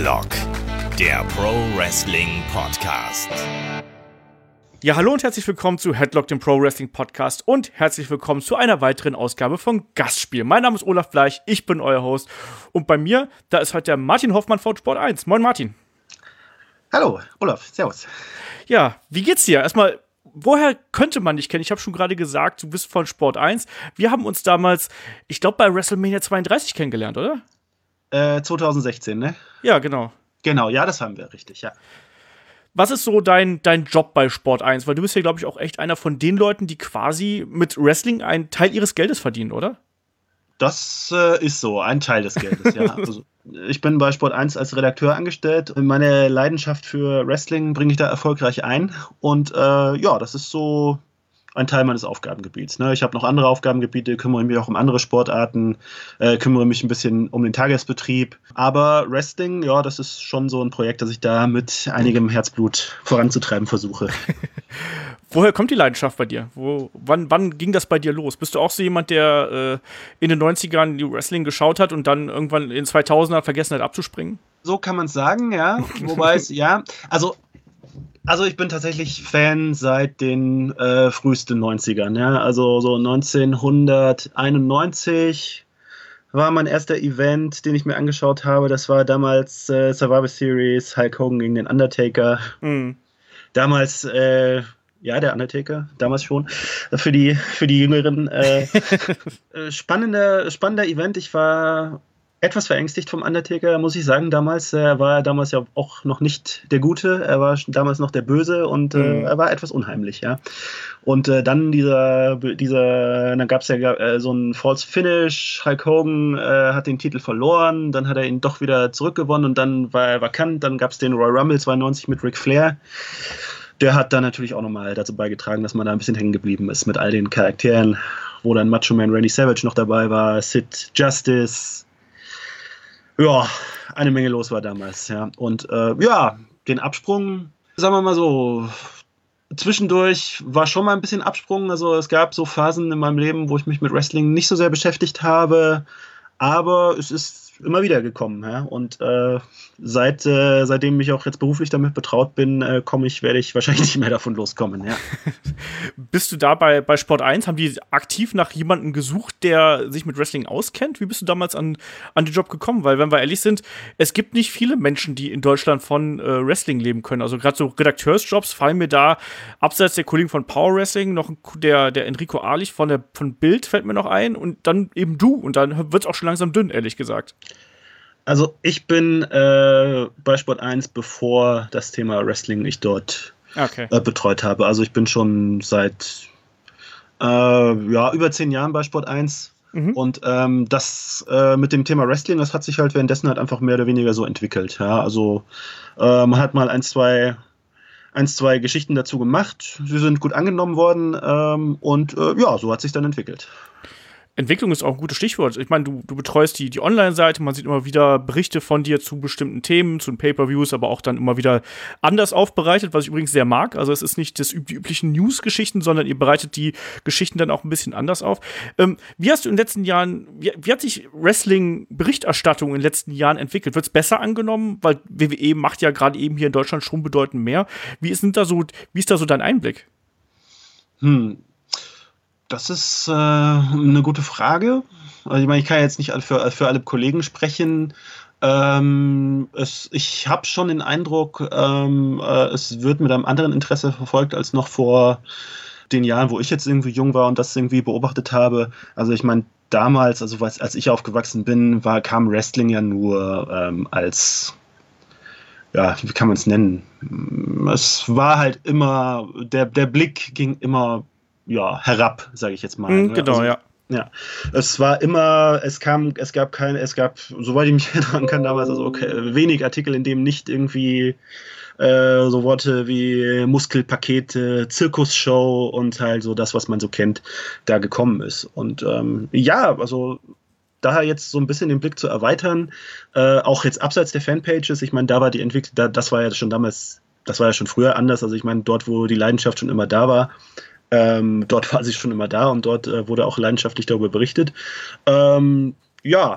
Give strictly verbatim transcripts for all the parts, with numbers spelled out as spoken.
Headlock, der Pro Wrestling Podcast. Ja, hallo und herzlich willkommen zu Headlock, dem Pro Wrestling Podcast und herzlich willkommen zu einer weiteren Ausgabe von Gastspiel. Mein Name ist Olaf Bleich, ich bin euer Host und bei mir, da ist heute der Martin Hoffmann von Sport eins. Moin Martin. Hallo, Olaf, servus. Ja, wie geht's dir? Erstmal, woher könnte man dich kennen? Ich habe schon gerade gesagt, du bist von Sport eins. Wir haben uns damals, ich glaube, bei WrestleMania zweiunddreißig kennengelernt, oder? Äh, zwanzig sechzehn, ne? Ja, genau. Genau, ja, das haben wir, richtig, ja. Was ist so dein, dein Job bei Sport eins? Weil du bist ja, glaube ich, auch echt einer von den Leuten, die quasi mit Wrestling einen Teil ihres Geldes verdienen, oder? Das äh, ist so, ein Teil des Geldes, ja. Also, ich bin bei Sport eins als Redakteur angestellt. Meine Leidenschaft für Wrestling bringe ich da erfolgreich ein. Und äh, ja, das ist so ein Teil meines Aufgabengebiets. Ne? Ich habe noch andere Aufgabengebiete, kümmere mich auch um andere Sportarten, äh, kümmere mich ein bisschen um den Tagesbetrieb. Aber Wrestling, ja, das ist schon so ein Projekt, das ich da mit einigem Herzblut voranzutreiben versuche. Woher kommt die Leidenschaft bei dir? Wo, wann, wann ging das bei dir los? Bist du auch so jemand, der äh, in den neunzigern die Wrestling geschaut hat und dann irgendwann in den zweitausender vergessen hat abzuspringen? So kann man es sagen, ja. Wobei es, ja, also Also ich bin tatsächlich Fan seit den äh, frühesten neunzigern. Ja? Also so neunzehnhunderteinundneunzig war mein erster Event, den ich mir angeschaut habe. Das war damals äh, Survivor Series, Hulk Hogan gegen den Undertaker. Mhm. Damals, äh, ja, der Undertaker, damals schon. Für die, für die Jüngeren. Äh, spannender, spannender Event. Ich war etwas verängstigt vom Undertaker, muss ich sagen, damals. Er war damals ja auch noch nicht der Gute, er war damals noch der Böse und äh, mhm. er war etwas unheimlich, ja. Und äh, dann dieser, dieser, dann gab es ja äh, so ein False Finish, Hulk Hogan äh, hat den Titel verloren, dann hat er ihn doch wieder zurückgewonnen und dann war er vakant, dann gab es den Royal Rumble zweiundneunzig mit Ric Flair. Der hat dann natürlich auch nochmal dazu beigetragen, dass man da ein bisschen hängen geblieben ist mit all den Charakteren, wo dann Macho Man Randy Savage noch dabei war, Sid Justice. Ja, eine Menge los war damals, ja. Und äh, ja, den Absprung, sagen wir mal so, zwischendurch war schon mal ein bisschen Absprung. Also es gab so Phasen in meinem Leben, wo ich mich mit Wrestling nicht so sehr beschäftigt habe, aber es ist immer wieder gekommen, ja. Und äh, seit, äh, seitdem ich auch jetzt beruflich damit betraut bin, äh, komme ich, werde ich wahrscheinlich nicht mehr davon loskommen, ja. Bist du da bei, bei Sport eins? Haben die aktiv nach jemandem gesucht, der sich mit Wrestling auskennt? Wie bist du damals an, an den Job gekommen? Weil, wenn wir ehrlich sind, es gibt nicht viele Menschen, die in Deutschland von äh, Wrestling leben können. Also gerade so Redakteursjobs fallen mir da, abseits der Kollegen von Power Wrestling, noch der, der Enrico Ahlich von, der, von Bild fällt mir noch ein und dann eben du. Und dann wird es auch schon langsam dünn, ehrlich gesagt. Also ich bin äh, bei Sport eins, bevor das Thema Wrestling ich dort okay. äh, betreut habe. Also ich bin schon seit äh, ja, über zehn Jahren bei Sport eins. Mhm. Und ähm, das äh, mit dem Thema Wrestling, das hat sich halt währenddessen halt einfach mehr oder weniger so entwickelt. Ja? Also äh, man hat mal ein, zwei, ein, zwei Geschichten dazu gemacht. Sie sind gut angenommen worden ähm, und äh, ja, so hat sich dann entwickelt. Entwicklung ist auch ein gutes Stichwort. Ich meine, du, du betreust die, die Online-Seite, man sieht immer wieder Berichte von dir zu bestimmten Themen, zu den Pay-Per-Views, aber auch dann immer wieder anders aufbereitet, was ich übrigens sehr mag. Also es ist nicht das, die üblichen News-Geschichten, sondern ihr bereitet die Geschichten dann auch ein bisschen anders auf. Ähm, wie hast du in den letzten Jahren, wie, wie hat sich Wrestling-Berichterstattung in den letzten Jahren entwickelt? Wird es besser angenommen? Weil W W E macht ja gerade eben hier in Deutschland schon bedeutend mehr. Wie ist, da so, wie ist da so dein Einblick? Hm. Das ist äh, eine gute Frage. Also ich meine, ich kann jetzt nicht für, für alle Kollegen sprechen. Ähm, es, ich habe schon den Eindruck, ähm, äh, es wird mit einem anderen Interesse verfolgt als noch vor den Jahren, wo ich jetzt irgendwie jung war und das irgendwie beobachtet habe. Also ich meine, damals, also als, als ich aufgewachsen bin, war, kam Wrestling ja nur ähm, als, ja, wie kann man es nennen? Es war halt immer, der, der Blick ging immer ja, herab, sage ich jetzt mal. Mm, genau, also, ja. Ja, es war immer, es kam, es gab keine, es gab, soweit ich mich erinnern kann, damals also okay, wenig Artikel, in dem nicht irgendwie äh, so Worte wie Muskelpakete, Zirkusshow und halt so das, was man so kennt, da gekommen ist. Und ähm, ja, also daher jetzt so ein bisschen den Blick zu erweitern, äh, auch jetzt abseits der Fanpages, ich meine, da war die Entwicklung, da, das war ja schon damals, das war ja schon früher anders, also ich meine, dort, wo die Leidenschaft schon immer da war, Ähm, dort war sie schon immer da und dort äh, wurde auch leidenschaftlich darüber berichtet. Ähm, ja,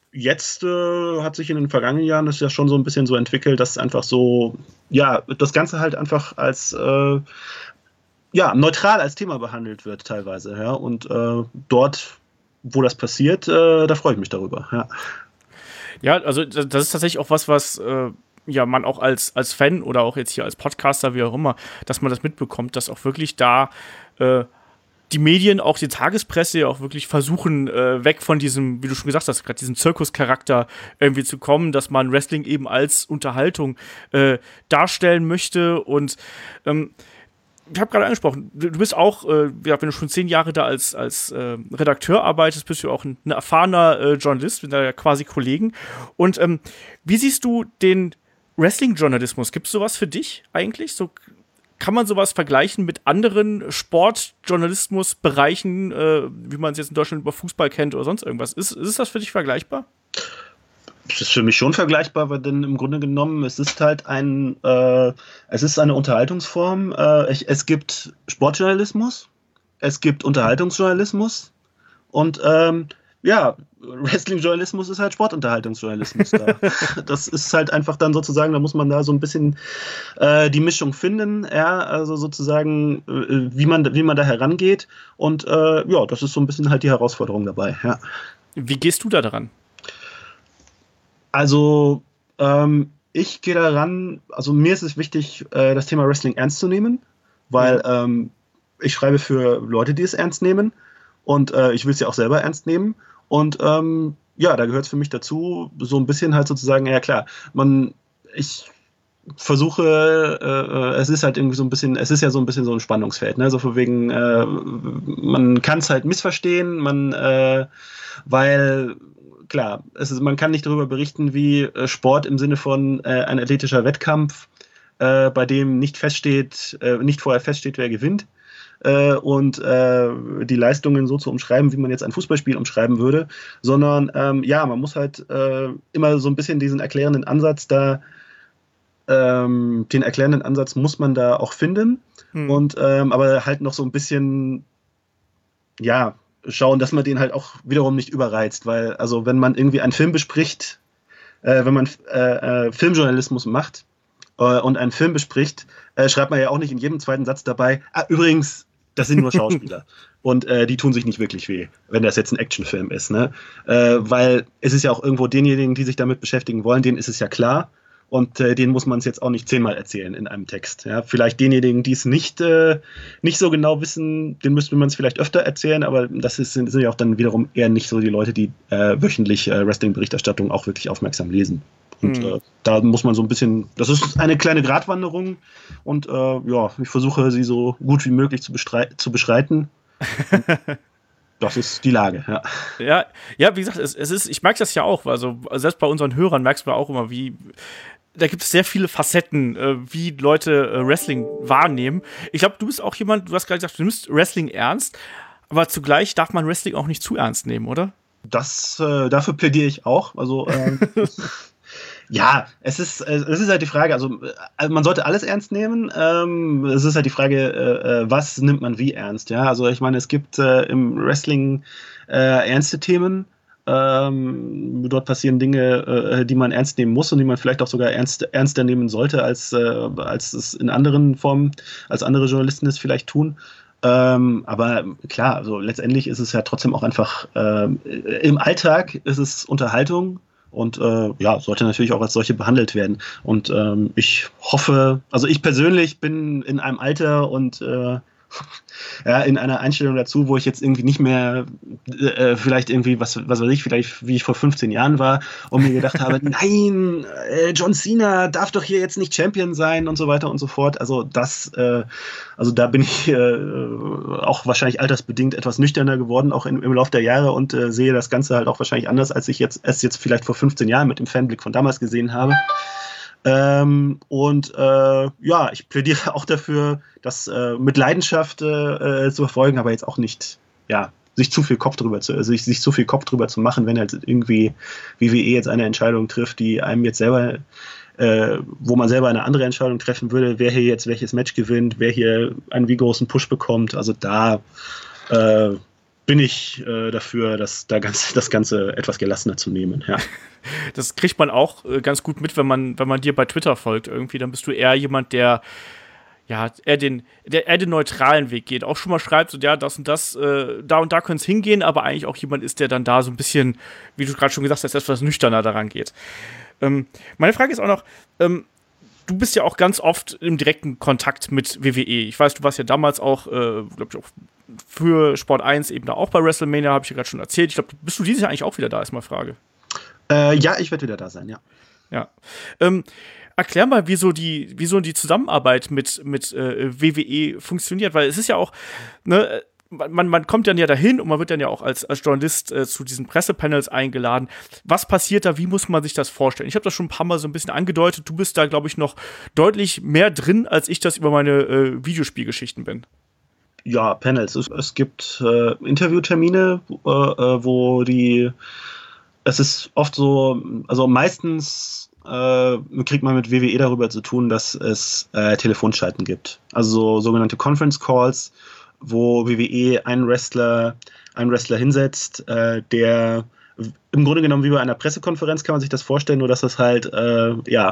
jetzt äh, hat sich in den vergangenen Jahren das ja schon so ein bisschen so entwickelt, dass einfach so, ja, das Ganze halt einfach als äh, ja, neutral als Thema behandelt wird teilweise, ja. Und äh, dort, wo das passiert, äh, da freue ich mich darüber, ja. Ja, also das ist tatsächlich auch was, was äh, ja man auch als, als Fan oder auch jetzt hier als Podcaster, wie auch immer, dass man das mitbekommt, dass auch wirklich da äh, die Medien, auch die Tagespresse ja auch wirklich versuchen, äh, weg von diesem, wie du schon gesagt hast, gerade diesem Zirkuscharakter irgendwie zu kommen, dass man Wrestling eben als Unterhaltung äh, darstellen möchte. Und ähm, ich habe gerade angesprochen, du bist auch, äh, ja, wenn du schon zehn Jahre da als, als äh, Redakteur arbeitest, bist du auch ein, ein erfahrener äh, Journalist, wir sind da ja quasi Kollegen. Und ähm, wie siehst du den Wrestling-Journalismus? Gibt es sowas für dich eigentlich? So, kann man sowas vergleichen mit anderen Sportjournalismusbereichen, äh, wie man es jetzt in Deutschland über Fußball kennt oder sonst irgendwas? Ist, ist das für dich vergleichbar? Das ist für mich schon vergleichbar, weil denn im Grunde genommen, es ist halt ein, äh, es ist eine Unterhaltungsform. Äh, ich, es gibt Sportjournalismus, es gibt Unterhaltungsjournalismus und ähm, ja, Wrestling-Journalismus ist halt Sportunterhaltungsjournalismus. Da. Das ist halt einfach dann sozusagen, da muss man da so ein bisschen äh, die Mischung finden, ja, also sozusagen, äh, wie man, wie man da herangeht. Und äh, ja, das ist so ein bisschen halt die Herausforderung dabei, ja. Wie gehst du da dran? Also, ähm, ich gehe daran, also mir ist es wichtig, äh, das Thema Wrestling ernst zu nehmen, weil ähm, ich schreibe für Leute, die es ernst nehmen und äh, ich will es ja auch selber ernst nehmen und ähm, ja, da gehört es für mich dazu, so ein bisschen halt sozusagen, ja klar, man, ich versuche, äh, es ist halt irgendwie so ein bisschen, es ist ja so ein bisschen so ein Spannungsfeld, ne, so von wegen, äh, man kann es halt missverstehen, man, äh, weil klar, es ist, man kann nicht darüber berichten, wie äh, Sport im Sinne von äh, ein athletischer Wettkampf, äh, bei dem nicht feststeht, äh, nicht vorher feststeht, wer gewinnt, äh, und äh, die Leistungen so zu umschreiben, wie man jetzt ein Fußballspiel umschreiben würde, sondern ähm, ja, man muss halt äh, immer so ein bisschen diesen erklärenden Ansatz da, ähm, den erklärenden Ansatz muss man da auch finden, hm. und ähm, aber halt noch so ein bisschen, ja, schauen, dass man den halt auch wiederum nicht überreizt, weil, also wenn man irgendwie einen Film bespricht, äh, wenn man äh, äh, Filmjournalismus macht äh, und einen Film bespricht, äh, schreibt man ja auch nicht in jedem zweiten Satz dabei, ah, übrigens, das sind nur Schauspieler und äh, die tun sich nicht wirklich weh, wenn das jetzt ein Actionfilm ist, ne? Äh, weil es ist ja auch irgendwo denjenigen, die sich damit beschäftigen wollen, denen ist es ja klar. Und äh, denen muss man es jetzt auch nicht zehnmal erzählen in einem Text. Ja? Vielleicht denjenigen, die es nicht, äh, nicht so genau wissen, denen müsste man es vielleicht öfter erzählen, aber das ist, sind, sind ja auch dann wiederum eher nicht so die Leute, die äh, wöchentlich äh, Wrestling-Berichterstattung auch wirklich aufmerksam lesen. Und hm. äh, da muss man so ein bisschen, das ist eine kleine Gratwanderung und äh, ja, ich versuche sie so gut wie möglich zu, bestrei- zu beschreiten. Das ist die Lage, ja. Ja, ja, wie gesagt, es, es ist, ich merke das ja auch, also selbst bei unseren Hörern merkst du auch immer, wie da gibt es sehr viele Facetten, äh, wie Leute äh, Wrestling wahrnehmen. Ich glaube, du bist auch jemand, du hast gerade gesagt, du nimmst Wrestling ernst, aber zugleich darf man Wrestling auch nicht zu ernst nehmen, oder? Das, äh, dafür plädiere ich auch. Also, ähm, ja, es ist, es ist halt die Frage, also, also man sollte alles ernst nehmen. Ähm, es ist halt die Frage, äh, was nimmt man wie ernst, ja? Also ich meine, es gibt äh, im Wrestling äh, ernste Themen. Ähm, dort passieren Dinge, äh, die man ernst nehmen muss und die man vielleicht auch sogar ernst, ernster nehmen sollte, als, äh, als es in anderen Formen, als andere Journalisten es vielleicht tun. Ähm, aber klar, also letztendlich ist es ja trotzdem auch einfach, äh, im Alltag ist es Unterhaltung und äh, ja, sollte natürlich auch als solche behandelt werden. Und ähm, ich hoffe, also ich persönlich bin in einem Alter und äh, ja, in einer Einstellung dazu, wo ich jetzt irgendwie nicht mehr äh, vielleicht irgendwie, was, was weiß ich, vielleicht wie ich vor fünfzehn Jahren war und mir gedacht habe, nein, äh, John Cena darf doch hier jetzt nicht Champion sein und so weiter und so fort. Also das, äh, also da bin ich äh, auch wahrscheinlich altersbedingt etwas nüchterner geworden, auch in, im Laufe der Jahre und äh, sehe das Ganze halt auch wahrscheinlich anders, als ich jetzt es jetzt vielleicht vor fünfzehn Jahren mit dem Fanblick von damals gesehen habe. Ähm, und äh, ja, ich plädiere auch dafür, das äh, mit Leidenschaft äh, zu verfolgen, aber jetzt auch nicht, ja, sich zu viel Kopf drüber zu, also sich, sich zu viel Kopf drüber zu machen, wenn halt irgendwie W W E jetzt eine Entscheidung trifft, die einem jetzt selber, äh, wo man selber eine andere Entscheidung treffen würde, wer hier jetzt welches Match gewinnt, wer hier einen wie großen Push bekommt. Also da äh, bin ich äh, dafür, dass da ganz, das Ganze etwas gelassener zu nehmen. Ja. Das kriegt man auch äh, ganz gut mit, wenn man, wenn man dir bei Twitter folgt irgendwie. Dann bist du eher jemand, der ja, eher den, der eher den neutralen Weg geht. Auch schon mal schreibt, so, ja, das und das, äh, da und da könnte es hingehen, aber eigentlich auch jemand ist, der dann da so ein bisschen, wie du gerade schon gesagt hast, etwas nüchterner daran geht. Ähm, meine Frage ist auch noch, ähm, du bist ja auch ganz oft im direkten Kontakt mit W W E. Ich weiß, du warst ja damals auch, äh, glaube ich, auch für Sport eins eben da auch bei WrestleMania, habe ich ja gerade schon erzählt. Ich glaube, bist du dieses Jahr eigentlich auch wieder da, ist mal Frage. Äh, ja, ich werde wieder da sein, ja. Ja. Ähm, erklär mal, wie so die, wie so die Zusammenarbeit mit, mit äh, W W E funktioniert, weil es ist ja auch, ne, Man, man kommt dann ja dahin und man wird dann ja auch als, als Journalist äh, zu diesen Pressepanels eingeladen. Was passiert da? Wie muss man sich das vorstellen? Ich habe das schon ein paar Mal so ein bisschen angedeutet. Du bist da, glaube ich, noch deutlich mehr drin, als ich das über meine äh, Videospielgeschichten bin. Ja, Panels. Es, es gibt äh, Interviewtermine, äh, wo die es ist oft so, also meistens äh, kriegt man mit W W E darüber zu tun, dass es äh, Telefonschalten gibt. Also so, sogenannte Conference Calls, wo W W E einen Wrestler, einen Wrestler hinsetzt, äh, der im Grunde genommen wie bei einer Pressekonferenz kann man sich das vorstellen, nur dass das halt, äh, ja,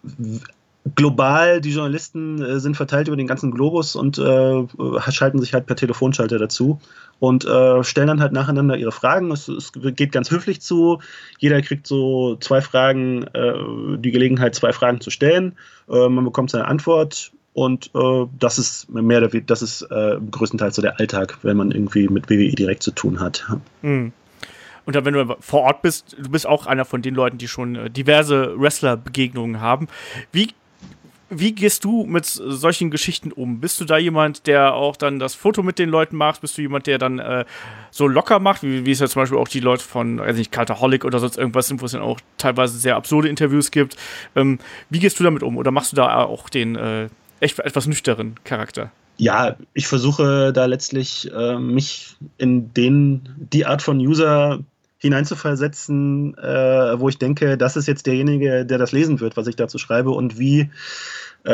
global, die Journalisten äh, sind verteilt über den ganzen Globus und äh, schalten sich halt per Telefonschalter dazu und äh, stellen dann halt nacheinander ihre Fragen. Es, es geht ganz höflich zu. Jeder kriegt so zwei Fragen, äh, die Gelegenheit, zwei Fragen zu stellen. Äh, man bekommt seine Antwort. Und äh, das ist mehr oder weniger, das ist äh, größtenteils so der Alltag, wenn man irgendwie mit W W E direkt zu tun hat. Mhm. Und dann, wenn du vor Ort bist, du bist auch einer von den Leuten, die schon äh, diverse Wrestler-Begegnungen haben. Wie, wie gehst du mit solchen Geschichten um? Bist du da jemand, der auch dann das Foto mit den Leuten macht? Bist du jemand, der dann äh, so locker macht, wie, wie es ja zum Beispiel auch die Leute von, weiß nicht, Cultaholic oder sonst irgendwas sind, wo es dann auch teilweise sehr absurde Interviews gibt? Ähm, wie gehst du damit um? Oder machst du da auch den äh, echt etwas nüchternen Charakter? Ja, ich versuche da letztlich äh, mich in den, die Art von User hineinzuversetzen, äh, wo ich denke, das ist jetzt derjenige, der das lesen wird, was ich dazu schreibe und wie, äh,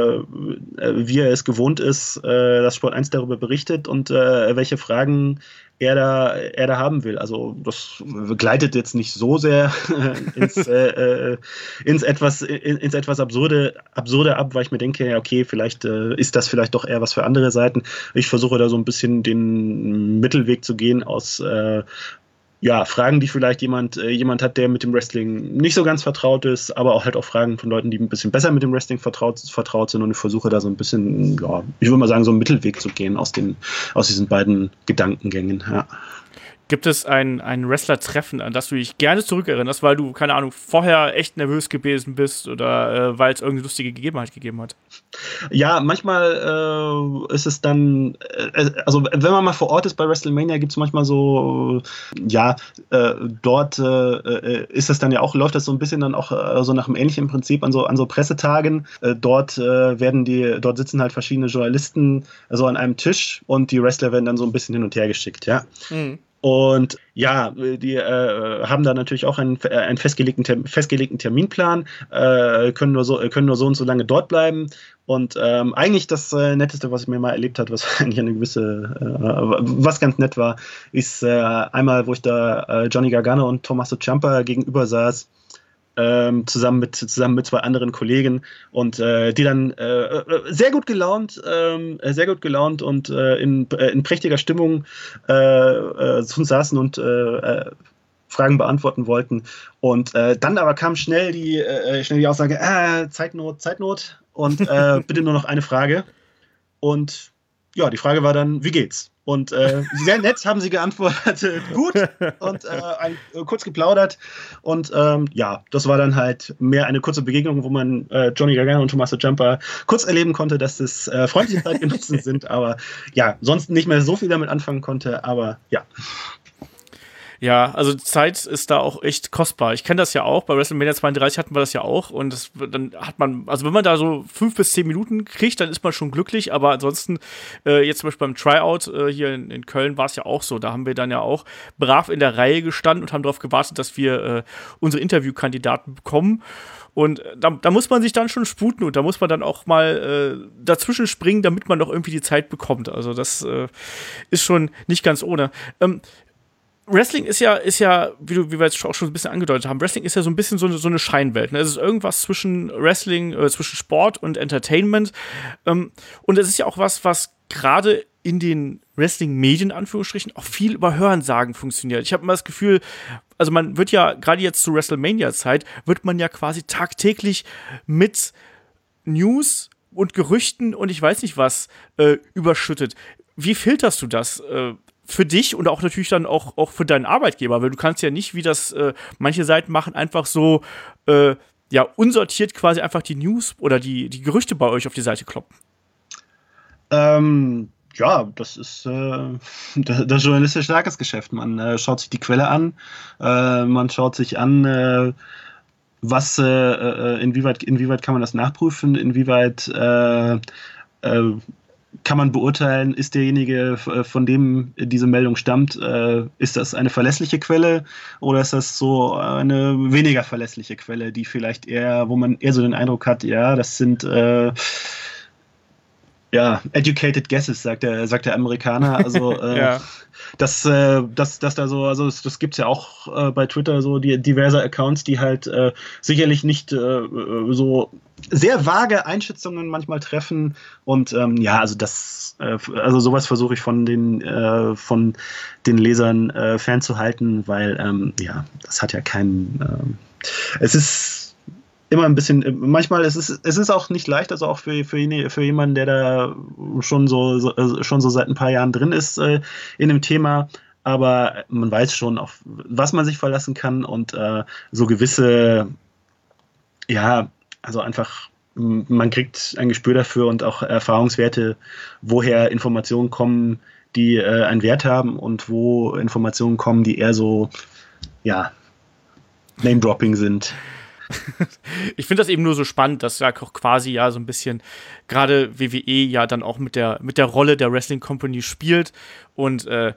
wie er es gewohnt ist, äh, dass Sport eins darüber berichtet und äh, welche Fragen er da, er da haben will. Also das gleitet jetzt nicht so sehr ins, äh, ins etwas, in, ins etwas absurde, absurde ab, weil ich mir denke, ja, okay, vielleicht äh, ist das vielleicht doch eher was für andere Seiten. Ich versuche da so ein bisschen den Mittelweg zu gehen aus äh, ja, Fragen, die vielleicht jemand, äh, jemand hat, der mit dem Wrestling nicht so ganz vertraut ist, aber auch halt auch Fragen von Leuten, die ein bisschen besser mit dem Wrestling vertraut, vertraut sind. Und ich versuche da so ein bisschen, ja, ich würde mal sagen, so einen Mittelweg zu gehen aus, den, aus diesen beiden Gedankengängen. Ja. Gibt es ein, ein Wrestler-Treffen, an das du dich gerne zurückerinnerst, weil du, keine Ahnung, vorher echt nervös gewesen bist oder äh, weil es irgendeine lustige Gegebenheit gegeben hat? Ja, manchmal äh, ist es dann, äh, also wenn man mal vor Ort ist bei WrestleMania, gibt es manchmal so, ja, äh, dort äh, ist das dann ja auch, läuft das so ein bisschen dann auch äh, so nach einem ähnlichen Prinzip an so, an so Pressetagen. Äh, dort äh, werden die, dort sitzen halt verschiedene Journalisten so also an einem Tisch und die Wrestler werden dann so ein bisschen hin und her geschickt, ja. Mhm. Und ja, die äh, haben da natürlich auch einen, einen festgelegten, Term- festgelegten Terminplan, äh, können, nur so, können nur so und so lange dort bleiben. Und ähm, eigentlich das äh, Netteste, was ich mir mal erlebt habe, was eigentlich eine gewisse, äh, was ganz nett war, ist äh, einmal, wo ich da äh, Johnny Gargano und Tommaso Ciampa gegenüber saß. Ähm, zusammen mit zusammen mit zwei anderen Kollegen und äh, die dann äh, sehr gut gelaunt äh, sehr gut gelaunt und äh, in, äh, in prächtiger Stimmung äh, äh, zu uns saßen und äh, Fragen beantworten wollten und äh, dann aber kam schnell die äh, schnell die Aussage äh, Zeitnot Zeitnot und äh, bitte nur noch eine Frage und ja, die Frage war dann, wie geht's? Und äh, sehr nett haben sie geantwortet, gut, und äh, ein, äh, kurz geplaudert. Und ähm, ja, das war dann halt mehr eine kurze Begegnung, wo man äh, Johnny Gargano und Tommaso Ciampa kurz erleben konnte, dass es äh, freundliche Zeitgenossen sind, aber ja, sonst nicht mehr so viel damit anfangen konnte, aber ja. Ja, also Zeit ist da auch echt kostbar. Ich kenne das ja auch, bei WrestleMania zweiunddreißig hatten wir das ja auch und das, dann hat man, also wenn man da so fünf bis zehn Minuten kriegt, dann ist man schon glücklich, aber ansonsten, äh, jetzt zum Beispiel beim Tryout äh, hier in, in Köln war es ja auch so, da haben wir dann ja auch brav in der Reihe gestanden und haben darauf gewartet, dass wir äh, unsere Interviewkandidaten bekommen. Und da, da muss man sich dann schon sputen und da muss man dann auch mal äh, dazwischen springen, damit man noch irgendwie die Zeit bekommt. Also das äh, ist schon nicht ganz ohne. Ähm, Wrestling ist ja, ist ja, wie, du, wie wir jetzt auch schon ein bisschen angedeutet haben, Wrestling ist ja so ein bisschen so eine, so eine Scheinwelt. Ne? Es ist irgendwas zwischen Wrestling, äh, zwischen Sport und Entertainment. Ähm, und es ist ja auch was, was gerade in den Wrestling-Medien, Anführungsstrichen, auch viel über Hörensagen funktioniert. Ich habe immer das Gefühl, also man wird ja, gerade jetzt zur WrestleMania-Zeit, wird man ja quasi tagtäglich mit News und Gerüchten und ich weiß nicht was äh, überschüttet. Wie filterst du das? Äh, für dich und auch natürlich dann auch, auch für deinen Arbeitgeber, weil du kannst ja nicht, wie das äh, manche Seiten machen, einfach so äh, ja, unsortiert quasi einfach die News oder die, die Gerüchte bei euch auf die Seite kloppen. Ähm, ja, das ist äh, das, das journalistisch starkes Geschäft. Man äh, schaut sich die Quelle an, äh, man schaut sich an, äh, was, äh, äh, inwieweit, inwieweit kann man das nachprüfen, inwieweit äh, äh, kann man beurteilen, ist derjenige, von dem diese Meldung stammt, äh, ist das eine verlässliche Quelle oder ist das so eine weniger verlässliche Quelle, die vielleicht eher, wo man eher so den Eindruck hat, ja, das sind äh, ja, educated guesses, sagt der, sagt der Amerikaner. Also äh, ja. das, äh, das, das da so, also das, das gibt's ja auch äh, bei Twitter so die diverse Accounts, die halt äh, sicherlich nicht äh, so sehr vage Einschätzungen manchmal treffen. Und ähm, ja, also das, äh, also sowas versuche ich von den äh, von den Lesern äh, fernzuhalten, weil ähm, ja, das hat ja keinen. Äh, es ist immer ein bisschen, manchmal es ist es ist auch nicht leicht, also auch für, für, für jemanden, der da schon so, so schon so seit ein paar Jahren drin ist äh, in dem Thema, aber man weiß schon, auf was man sich verlassen kann und äh, so gewisse, ja, also einfach, man kriegt ein Gespür dafür und auch Erfahrungswerte, woher Informationen kommen, die äh, einen Wert haben und wo Informationen kommen, die eher so, ja, Name-Dropping sind. Ich finde das eben nur so spannend, dass ja auch quasi ja so ein bisschen gerade W W E ja dann auch mit der, mit der Rolle der Wrestling Company spielt und äh,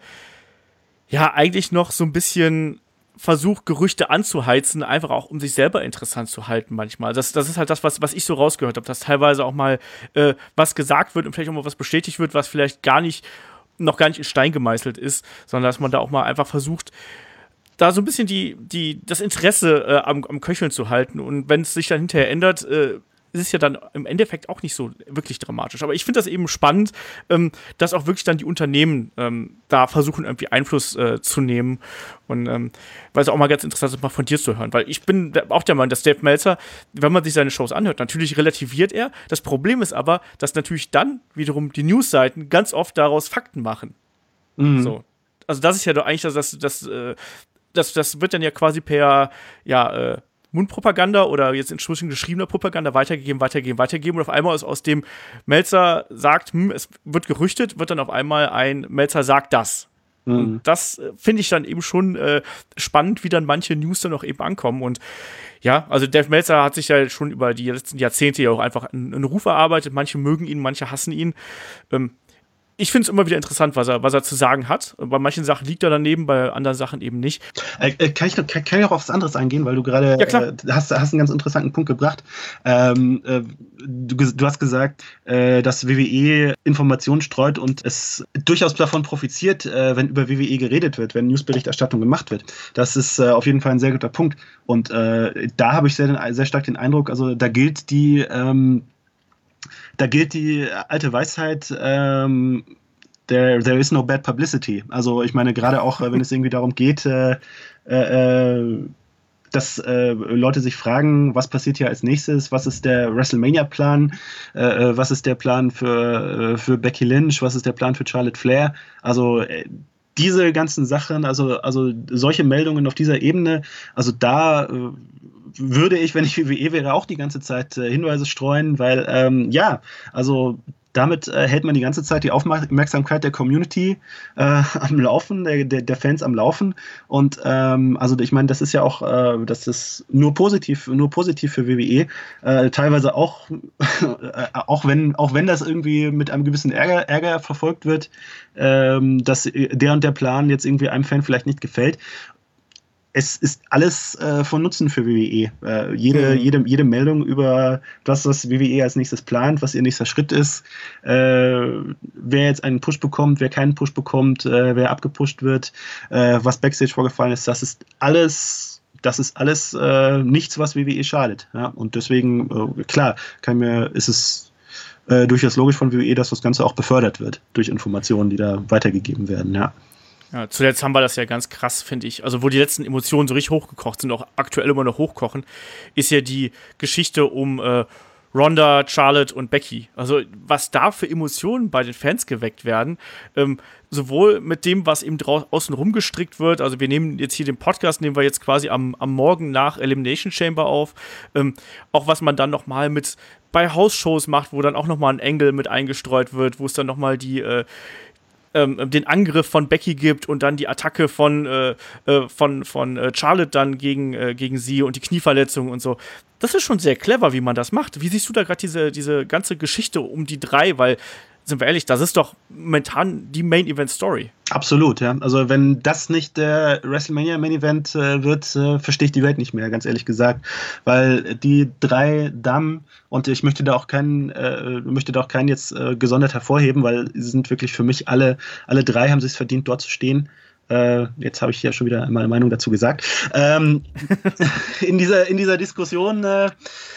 ja eigentlich noch so ein bisschen versucht, Gerüchte anzuheizen, einfach auch um sich selber interessant zu halten manchmal. Das, das ist halt das, was, was ich so rausgehört habe, dass teilweise auch mal äh, was gesagt wird und vielleicht auch mal was bestätigt wird, was vielleicht gar nicht, noch gar nicht in Stein gemeißelt ist, sondern dass man da auch mal einfach versucht, da so ein bisschen die, die, das Interesse äh, am, am Köcheln zu halten. Und wenn es sich dann hinterher ändert, äh, ist es ja dann im Endeffekt auch nicht so wirklich dramatisch. Aber ich finde das eben spannend, ähm, dass auch wirklich dann die Unternehmen ähm, da versuchen, irgendwie Einfluss äh, zu nehmen. Und ähm, weil es auch mal ganz interessant ist, mal von dir zu hören. Weil ich bin auch der Meinung, dass Dave Meltzer, wenn man sich seine Shows anhört, natürlich relativiert er. Das Problem ist aber, dass natürlich dann wiederum die Newsseiten ganz oft daraus Fakten machen. Mhm. So. Also das ist ja doch eigentlich das, das, das äh, Das, das wird dann ja quasi per ja, äh, Mundpropaganda oder jetzt inzwischen geschriebener Propaganda weitergegeben, weitergegeben, weitergegeben. Und auf einmal ist aus dem Meltzer sagt, hm, es wird gerüchtet, wird dann auf einmal ein Meltzer sagt das. Mhm. Und das äh, finde ich dann eben schon äh, spannend, wie dann manche News dann auch eben ankommen. Und ja, also Dave Meltzer hat sich ja schon über die letzten Jahrzehnte ja auch einfach einen, einen Ruf erarbeitet. Manche mögen ihn, manche hassen ihn. Ähm, Ich finde es immer wieder interessant, was er, was er zu sagen hat. Bei manchen Sachen liegt er daneben, bei anderen Sachen eben nicht. Äh, kann, ich noch, kann, kann ich auch auf was anderes eingehen, weil du gerade ja, äh, hast, hast einen ganz interessanten Punkt gebracht. Ähm, äh, du, du hast gesagt, äh, dass W W E Informationen streut und es durchaus davon profitiert, äh, wenn über W W E geredet wird, wenn Newsberichterstattung gemacht wird. Das ist äh, auf jeden Fall ein sehr guter Punkt. Und äh, da habe ich sehr, sehr stark den Eindruck, also da gilt die ähm, Da gilt die alte Weisheit, ähm, there, there is no bad publicity. Also ich meine, gerade auch, wenn es irgendwie darum geht, äh, äh, dass äh, Leute sich fragen, was passiert hier als nächstes, was ist der WrestleMania-Plan, äh, was ist der Plan für, äh, für Becky Lynch, was ist der Plan für Charlotte Flair. Also äh, diese ganzen Sachen, also, also solche Meldungen auf dieser Ebene, also da äh, würde ich, wenn ich W W E wäre, auch die ganze Zeit äh, Hinweise streuen, weil, ähm, ja, also damit äh, hält man die ganze Zeit die Aufmerksamkeit der Community äh, am Laufen, der, der, der Fans am Laufen. Und ähm, also ich meine, das ist ja auch, äh, das ist nur positiv, nur positiv für W W E. Äh, teilweise auch, äh, auch wenn, auch wenn das irgendwie mit einem gewissen Ärger, Ärger verfolgt wird, ähm, dass der und der Plan jetzt irgendwie einem Fan vielleicht nicht gefällt. es ist alles äh, von Nutzen für W W E. Äh, jede, mhm. jede, jede Meldung über das, was W W E als nächstes plant, was ihr nächster Schritt ist, äh, wer jetzt einen Push bekommt, wer keinen Push bekommt, äh, wer abgepusht wird, äh, was Backstage vorgefallen ist, das ist alles, das ist alles äh, nichts, was W W E schadet. Ja? Und deswegen, äh, klar, kann mir, ist es äh, durchaus logisch von W W E, dass das Ganze auch befördert wird durch Informationen, die da weitergegeben werden, ja. Ja, zuletzt haben wir das ja ganz krass, finde ich. Also wo die letzten Emotionen so richtig hochgekocht sind, auch aktuell immer noch hochkochen, ist ja die Geschichte um äh, Ronda, Charlotte und Becky. Also was da für Emotionen bei den Fans geweckt werden, ähm, sowohl mit dem, was eben draußen rumgestrickt wird, also wir nehmen jetzt hier den Podcast, nehmen wir jetzt quasi am, am Morgen nach Elimination Chamber auf, ähm, auch was man dann nochmal mit bei House-Shows macht, wo dann auch nochmal ein Angle mit eingestreut wird, wo es dann nochmal die äh, den Angriff von Becky gibt und dann die Attacke von, äh, von, von äh, Charlotte dann gegen, äh, gegen sie und die Knieverletzung und so. Das ist schon sehr clever, wie man das macht. Wie siehst du da gerade diese, diese ganze Geschichte um die drei? Weil, sind wir ehrlich, das ist doch momentan die Main-Event-Story. Absolut, ja. Also wenn das nicht der WrestleMania-Main-Event äh, wird, äh, verstehe ich die Welt nicht mehr, ganz ehrlich gesagt. Weil die drei Damen, und ich möchte da auch keinen, äh, möchte da auch keinen jetzt äh, gesondert hervorheben, weil sie sind wirklich für mich alle, alle drei haben sich es verdient, dort zu stehen. Äh, jetzt habe ich ja schon wieder meine Meinung dazu gesagt. Ähm, in dieser, in dieser Diskussion, äh,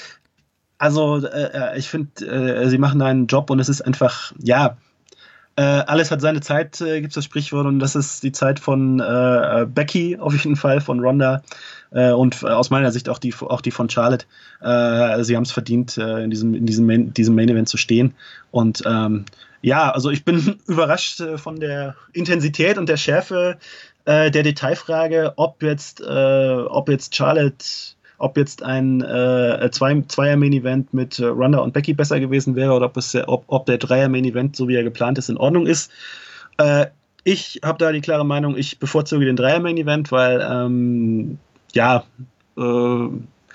also äh, ich finde, äh, sie machen da einen Job und es ist einfach, ja, äh, alles hat seine Zeit, äh, gibt es das Sprichwort, und das ist die Zeit von äh, Becky auf jeden Fall, von Ronda äh, und aus meiner Sicht auch die, auch die von Charlotte. Äh, sie haben es verdient, äh, in diesem, in diesem Main, diesem Main Event zu stehen, und ähm, ja, also ich bin überrascht äh, von der Intensität und der Schärfe äh, der Detailfrage, ob jetzt, äh, ob jetzt Charlotte ob jetzt ein äh, Zwei- Zweier-Main-Event mit äh, Ronda und Becky besser gewesen wäre oder ob, es, ob, ob der Dreier-Main-Event, so wie er geplant ist, in Ordnung ist. Äh, ich habe da die klare Meinung, ich bevorzuge den Dreier-Main-Event, weil, ähm, ja, äh,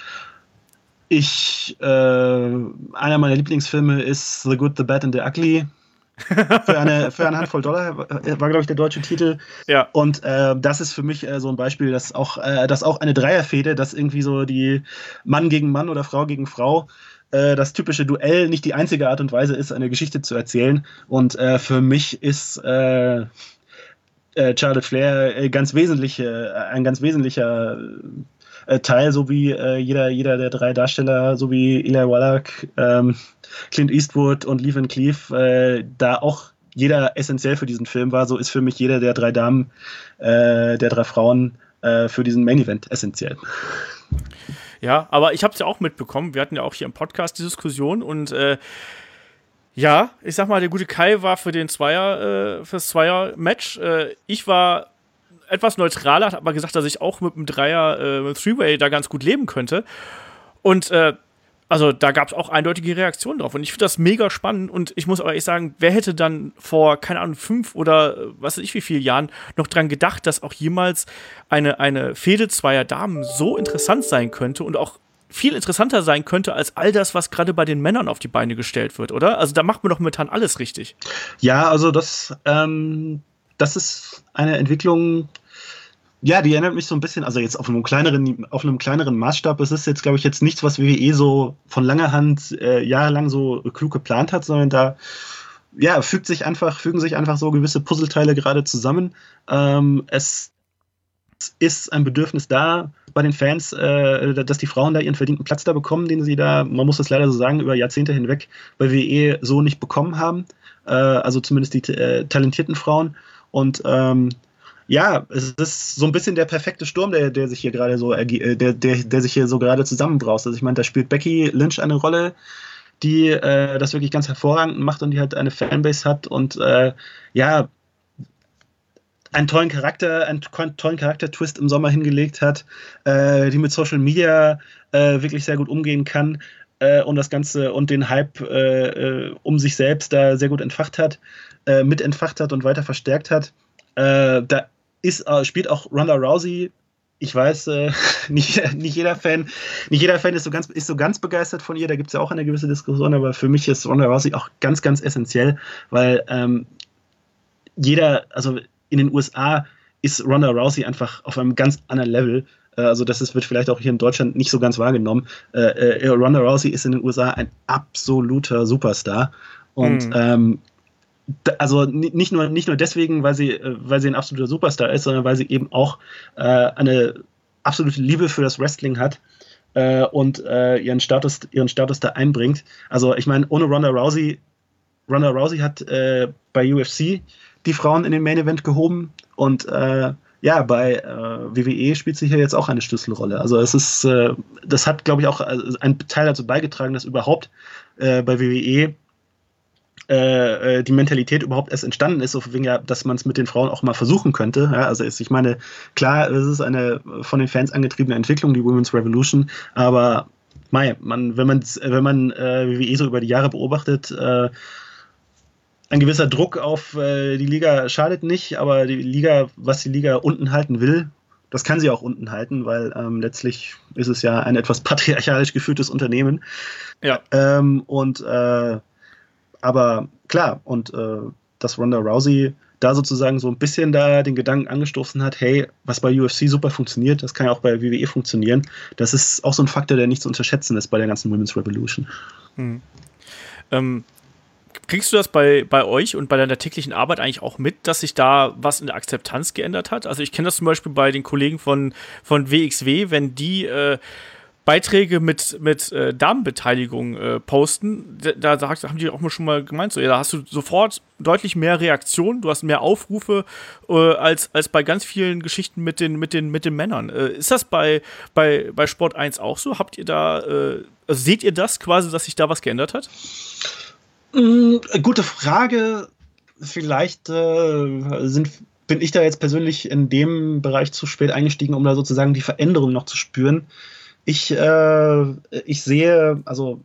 ich, äh, einer meiner Lieblingsfilme ist The Good, The Bad and The Ugly. für, eine, für eine Handvoll Dollar war, glaube ich, der deutsche Titel. Ja. Und äh, das ist für mich äh, so ein Beispiel, dass auch, äh, dass auch eine Dreierfehde, dass irgendwie so die Mann gegen Mann oder Frau gegen Frau, äh, das typische Duell nicht die einzige Art und Weise ist, eine Geschichte zu erzählen. Und äh, für mich ist äh, äh, Charlotte Flair äh, ganz wesentlich, äh, ein ganz wesentlicher äh, Teil, so wie äh, jeder, jeder der drei Darsteller, so wie Eli Wallach, ähm, Clint Eastwood und Lee Van Cleef, äh, da auch jeder essentiell für diesen Film war, so ist für mich jeder der drei Damen, äh, der drei Frauen äh, für diesen Main-Event essentiell. Ja, aber ich habe es ja auch mitbekommen, wir hatten ja auch hier im Podcast die Diskussion und äh, ja, ich sag mal, der gute Kai war für den Zweier, äh, fürs Zweier-Match. Äh, ich war etwas neutraler, hat aber gesagt, dass ich auch mit einem Dreier, äh, mit Three-Way da ganz gut leben könnte. Und äh, also da gab es auch eindeutige Reaktionen drauf. Und ich finde das mega spannend. Und ich muss aber ehrlich sagen, wer hätte dann vor, keine Ahnung, fünf oder was weiß ich wie vielen Jahren noch dran gedacht, dass auch jemals eine, eine Fehde zweier Damen so interessant sein könnte und auch viel interessanter sein könnte als all das, was gerade bei den Männern auf die Beine gestellt wird, oder? Also da macht man doch momentan alles richtig. Ja, also das, ähm, das ist eine Entwicklung, ja, die erinnert mich so ein bisschen, also jetzt auf einem kleineren, auf einem kleineren Maßstab. Es ist jetzt, glaube ich, jetzt nichts, was W W E so von langer Hand äh, jahrelang so klug geplant hat, sondern da ja, fügt sich einfach, fügen sich einfach so gewisse Puzzleteile gerade zusammen. Ähm, es ist ein Bedürfnis da bei den Fans, äh, dass die Frauen da ihren verdienten Platz da bekommen, den sie da, man muss das leider so sagen, über Jahrzehnte hinweg bei W W E so nicht bekommen haben. Äh, also zumindest die äh, talentierten Frauen. Und ähm, ja, es ist so ein bisschen der perfekte Sturm, der, der sich hier gerade so erge- der, der, der sich hier so gerade zusammenbraust. Also ich meine, da spielt Becky Lynch eine Rolle, die äh, das wirklich ganz hervorragend macht und die halt eine Fanbase hat und äh, ja, einen tollen Charakter, einen tollen Charakter-Twist im Sommer hingelegt hat, äh, die mit Social Media äh, wirklich sehr gut umgehen kann äh, und das Ganze und den Hype äh, um sich selbst da sehr gut entfacht hat, äh, mit entfacht hat und weiter verstärkt hat. Äh, da ist, äh, spielt auch Ronda Rousey. Ich weiß, äh, nicht, nicht jeder Fan, nicht jeder Fan ist so ganz, ist so ganz begeistert von ihr. Da gibt es ja auch eine gewisse Diskussion, aber für mich ist Ronda Rousey auch ganz, ganz essentiell, weil ähm, jeder, also in den U S A ist Ronda Rousey einfach auf einem ganz anderen Level. Also das ist, wird vielleicht auch hier in Deutschland nicht so ganz wahrgenommen. Äh, äh, Ronda Rousey ist in den U S A ein absoluter Superstar. Und mhm. ähm, d- also nicht nur, nicht nur deswegen, weil sie, weil sie ein absoluter Superstar ist, sondern weil sie eben auch äh, eine absolute Liebe für das Wrestling hat äh, und äh, ihren Status, ihren Status da einbringt. Also ich meine, ohne Ronda Rousey, Ronda Rousey hat äh, bei U F C die Frauen in den Main Event gehoben und äh, ja, bei äh, W W E spielt sie hier jetzt auch eine Schlüsselrolle. Also es ist, äh, das hat, glaube ich, auch einen Teil dazu beigetragen, dass überhaupt äh, bei W W E äh, die Mentalität überhaupt erst entstanden ist, so wegen ja, dass man es mit den Frauen auch mal versuchen könnte. Ja, also ist, ich meine, klar, es ist eine von den Fans angetriebene Entwicklung, die Women's Revolution, aber mei, man, wenn, wenn man äh, W W E so über die Jahre beobachtet, äh, ein gewisser Druck auf äh, die Liga schadet nicht, aber die Liga, was die Liga unten halten will, das kann sie auch unten halten, weil ähm, letztlich ist es ja ein etwas patriarchalisch geführtes Unternehmen. Ja. Ähm, und äh, aber klar, und äh, dass Ronda Rousey da sozusagen so ein bisschen da den Gedanken angestoßen hat, hey, was bei U F C super funktioniert, das kann ja auch bei W W E funktionieren. Das ist auch so ein Faktor, der nicht zu unterschätzen ist bei der ganzen Women's Revolution. Hm. Ähm. Kriegst du das bei, bei euch und bei deiner täglichen Arbeit eigentlich auch mit, dass sich da was in der Akzeptanz geändert hat? Also ich kenne das zum Beispiel bei den Kollegen von, von W X W, wenn die äh, Beiträge mit, mit äh, Damenbeteiligung äh, posten, da, da haben die auch mal schon mal gemeint, so, ja, da hast du sofort deutlich mehr Reaktionen, du hast mehr Aufrufe äh, als, als bei ganz vielen Geschichten mit den, mit den, mit den Männern. Äh, ist das bei, bei, bei Sport eins auch so? Habt ihr da, äh, also seht ihr das quasi, dass sich da was geändert hat? Gute Frage. Vielleicht äh, sind, bin ich da jetzt persönlich in dem Bereich zu spät eingestiegen, um da sozusagen die Veränderung noch zu spüren. Ich, äh, ich sehe, also,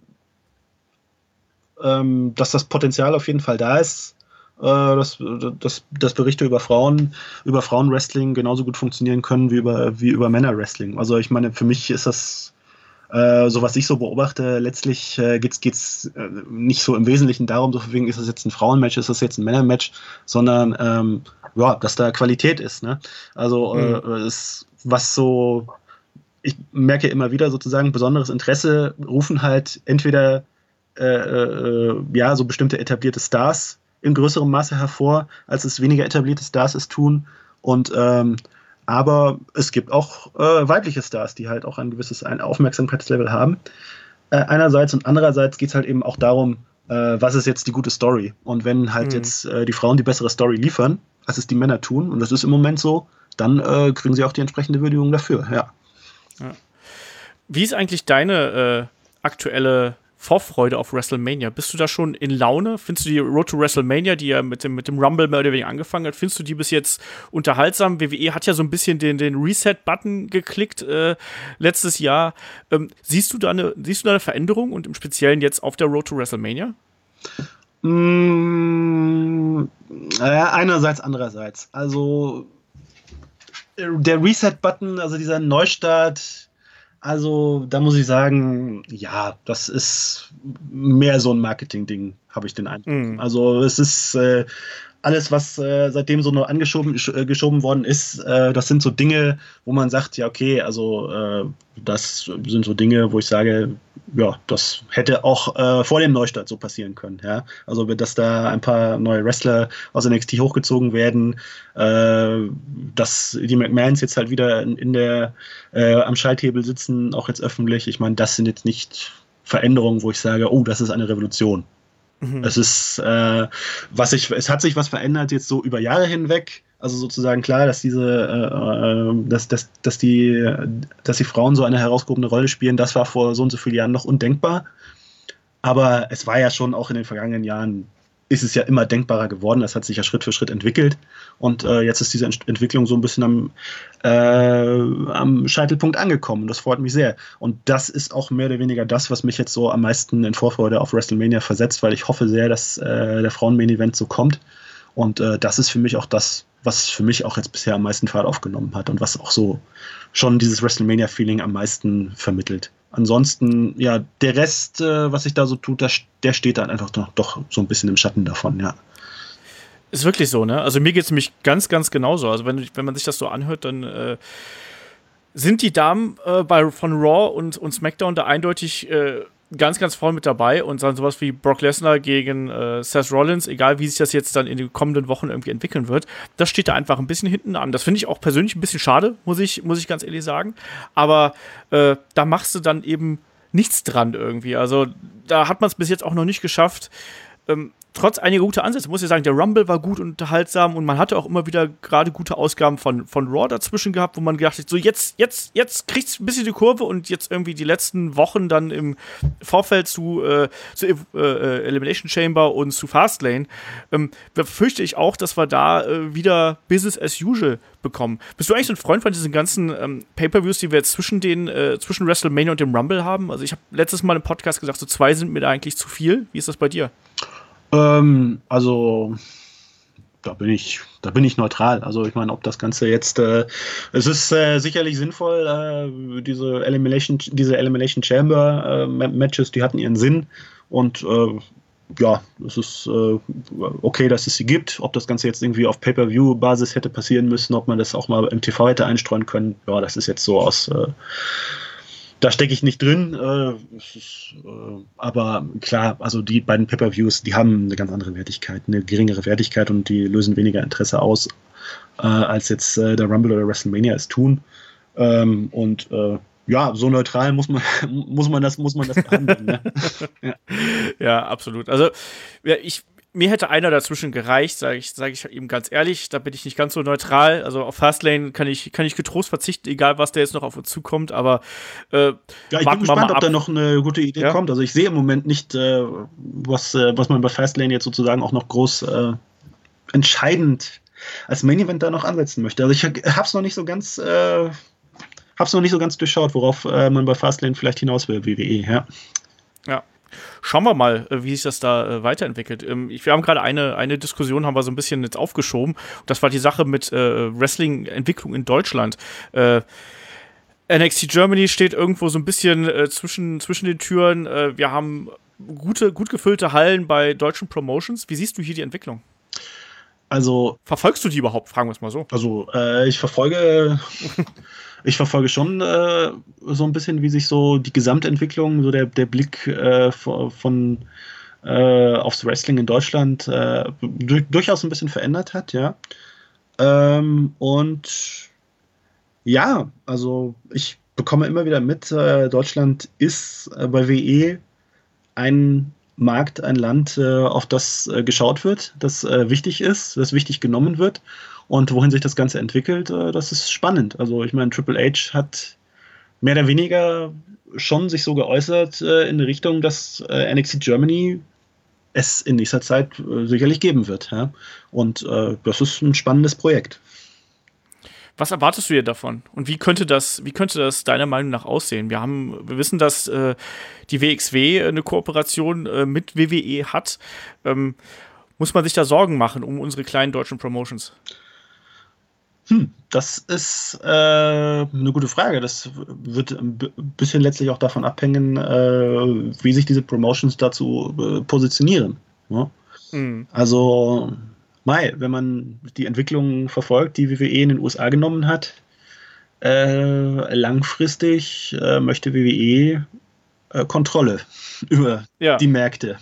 ähm, dass das Potenzial auf jeden Fall da ist, äh, dass, dass, dass Berichte über Frauen, über Frauenwrestling genauso gut funktionieren können wie über, wie über Männerwrestling. Also ich meine, für mich ist das Äh, so was ich so beobachte, letztlich äh, geht es äh, nicht so im Wesentlichen darum, so wegen ist das jetzt ein Frauenmatch, ist das jetzt ein Männermatch, sondern ähm, ja, dass da Qualität ist. Ne? Also mhm. äh, ist, was so, ich merke immer wieder sozusagen besonderes Interesse rufen halt entweder äh, äh, ja so bestimmte etablierte Stars in größerem Maße hervor, als es weniger etablierte Stars es tun. Und ähm, aber es gibt auch äh, weibliche Stars, die halt auch ein gewisses ein Aufmerksamkeitslevel haben. Äh, einerseits und andererseits geht es halt eben auch darum, äh, was ist jetzt die gute Story. Und wenn halt mhm. jetzt äh, die Frauen die bessere Story liefern, als es die Männer tun, und das ist im Moment so, dann äh, kriegen sie auch die entsprechende Würdigung dafür. Ja. Ja. Wie ist eigentlich deine äh, aktuelle Vorfreude auf WrestleMania? Bist du da schon in Laune? Findest du die Road to WrestleMania, die ja mit dem, mit dem Rumble mehr oder weniger angefangen hat, findest du die bis jetzt unterhaltsam? W W E hat ja so ein bisschen den, den Reset-Button geklickt äh, letztes Jahr. Ähm, siehst du da eine, siehst du da eine Veränderung und im Speziellen jetzt auf der Road to WrestleMania? Mmh, äh, einerseits, andererseits. Also der Reset-Button, also dieser Neustart, also da muss ich sagen, ja, das ist mehr so ein Marketing-Ding, habe ich den Eindruck. Mm. Also es ist äh, alles, was äh, seitdem so nur angeschoben äh, geschoben worden ist, äh, das sind so Dinge, wo man sagt, ja okay, also äh, das sind so Dinge, wo ich sage, ja, das hätte auch äh, vor dem Neustart so passieren können. Ja? Also dass da ein paar neue Wrestler aus N X T hochgezogen werden, äh, dass die McMahons jetzt halt wieder in, in der äh, am Schalthebel sitzen, auch jetzt öffentlich. Ich meine, das sind jetzt nicht Veränderungen, wo ich sage, oh, das ist eine Revolution. Mhm. Es ist, äh, was ich, es hat sich was verändert jetzt so über Jahre hinweg. Also sozusagen klar, dass diese, äh, dass, dass, dass die, dass die Frauen so eine herausgehobene Rolle spielen, das war vor so und so vielen Jahren noch undenkbar. Aber es war ja schon auch in den vergangenen Jahren, ist es ja immer denkbarer geworden. Das hat sich ja Schritt für Schritt entwickelt. Und äh, jetzt ist diese Ent- Entwicklung so ein bisschen am, äh, am Scheitelpunkt angekommen. Das freut mich sehr. Und das ist auch mehr oder weniger das, was mich jetzt so am meisten in Vorfreude auf WrestleMania versetzt, weil ich hoffe sehr, dass äh, der Frauen-Main-Event so kommt. Und äh, das ist für mich auch das, was für mich auch jetzt bisher am meisten Fahrt aufgenommen hat und was auch so schon dieses WrestleMania-Feeling am meisten vermittelt. Ansonsten, ja, der Rest, äh, was sich da so tut, der, der steht dann einfach doch, doch so ein bisschen im Schatten davon, ja. Ist wirklich so, ne? Also mir geht es nämlich ganz, ganz genauso. Also wenn, wenn man sich das so anhört, dann äh, sind die Damen äh, bei, von Raw und, und SmackDown da eindeutig äh, ganz, ganz vorne mit dabei und dann sowas wie Brock Lesnar gegen äh, Seth Rollins, egal wie sich das jetzt dann in den kommenden Wochen irgendwie entwickeln wird, das steht da einfach ein bisschen hinten an. Das finde ich auch persönlich ein bisschen schade, muss ich, muss ich ganz ehrlich sagen. Aber äh, da machst du dann eben nichts dran irgendwie. Also da hat man es bis jetzt auch noch nicht geschafft, ähm, trotz einiger guter Ansätze, muss ich sagen, der Rumble war gut und unterhaltsam und man hatte auch immer wieder gerade gute Ausgaben von, von Raw dazwischen gehabt, wo man gedacht hat, so jetzt, jetzt, jetzt kriegt's ein bisschen die Kurve und jetzt irgendwie die letzten Wochen dann im Vorfeld zu, äh, zu äh, Elimination Chamber und zu Fastlane, ähm, befürchte ich auch, dass wir da äh, wieder Business as usual bekommen. Bist du eigentlich so ein Freund von diesen ganzen ähm, Pay-Per-Views, die wir jetzt zwischen den, äh, zwischen WrestleMania und dem Rumble haben? Also ich habe letztes Mal im Podcast gesagt, so zwei sind mir da eigentlich zu viel. Wie ist das bei dir? Ähm, also da bin ich, da bin ich neutral. Also ich meine, ob das Ganze jetzt, äh, es ist äh, sicherlich sinnvoll, äh, diese Elimination, diese Elimination Chamber äh, Matches, die hatten ihren Sinn und äh, ja, es ist äh, okay, dass es sie gibt. Ob das Ganze jetzt irgendwie auf Pay-Per-View-Basis hätte passieren müssen, ob man das auch mal im T V hätte einstreuen können, ja, das ist jetzt so aus äh, da stecke ich nicht drin, äh, es ist, äh, aber klar, also die beiden Pay-Per-Views, die haben eine ganz andere Wertigkeit, eine geringere Wertigkeit und die lösen weniger Interesse aus, äh, als jetzt äh, der Rumble oder WrestleMania es tun. Ähm, und äh, ja, so neutral muss man, muss man das, muss man das behandeln. Ne? Ja. Ja, absolut. Also ja, ich mir hätte einer dazwischen gereicht, sage ich, sag ich eben ganz ehrlich, da bin ich nicht ganz so neutral. Also auf Fastlane kann ich, kann ich getrost verzichten, egal was da jetzt noch auf uns zukommt, aber äh, ja, ich bin gespannt, ob da noch eine gute Idee ja? kommt. Also ich sehe im Moment nicht, äh, was, äh, was man bei Fastlane jetzt sozusagen auch noch groß äh, entscheidend als Main Event da noch ansetzen möchte. Also ich hab's noch nicht so ganz, äh, hab's noch nicht so ganz durchschaut, worauf äh, man bei Fastlane vielleicht hinaus will, W W E, ja. Ja. Schauen wir mal, wie sich das da äh, weiterentwickelt. Ähm, ich, wir haben gerade eine, eine Diskussion, haben wir so ein bisschen jetzt aufgeschoben. Das war die Sache mit äh, Wrestling-Entwicklung in Deutschland. Äh, N X T Germany steht irgendwo so ein bisschen äh, zwischen, zwischen den Türen. Äh, wir haben gute, gut gefüllte Hallen bei deutschen Promotions. Wie siehst du hier die Entwicklung? Also verfolgst du die überhaupt? Fragen wir es mal so. Also äh, ich verfolge ich verfolge schon äh, so ein bisschen, wie sich so die Gesamtentwicklung, so der, der Blick äh, von äh, aufs Wrestling in Deutschland äh, du, durchaus ein bisschen verändert hat, ja. Ähm, und ja, also ich bekomme immer wieder mit, äh, Deutschland ist äh, bei W E ein Markt, ein Land, äh, auf das äh, geschaut wird, das äh, wichtig ist, das wichtig genommen wird. Und wohin sich das Ganze entwickelt, äh, das ist spannend. Also ich meine, Triple H hat mehr oder weniger schon sich so geäußert äh, in eine Richtung, dass äh, N X T Germany es in nächster Zeit äh, sicherlich geben wird. Ja? Und äh, das ist ein spannendes Projekt. Was erwartest du dir davon? Und wie könnte das, wie könnte das deiner Meinung nach aussehen? Wir haben, wir wissen, dass äh, die W X W eine Kooperation äh, mit W W E hat. Ähm, muss man sich da Sorgen machen um unsere kleinen deutschen Promotions? Hm, das ist äh, eine gute Frage. Das wird ein bisschen letztlich auch davon abhängen, äh, wie sich diese Promotions dazu äh, positionieren. Ja? Mhm. Also Mai, wenn man die Entwicklung verfolgt, die W W E in den U S A genommen hat, äh, langfristig äh, möchte W W E äh, Kontrolle über ja. die Märkte.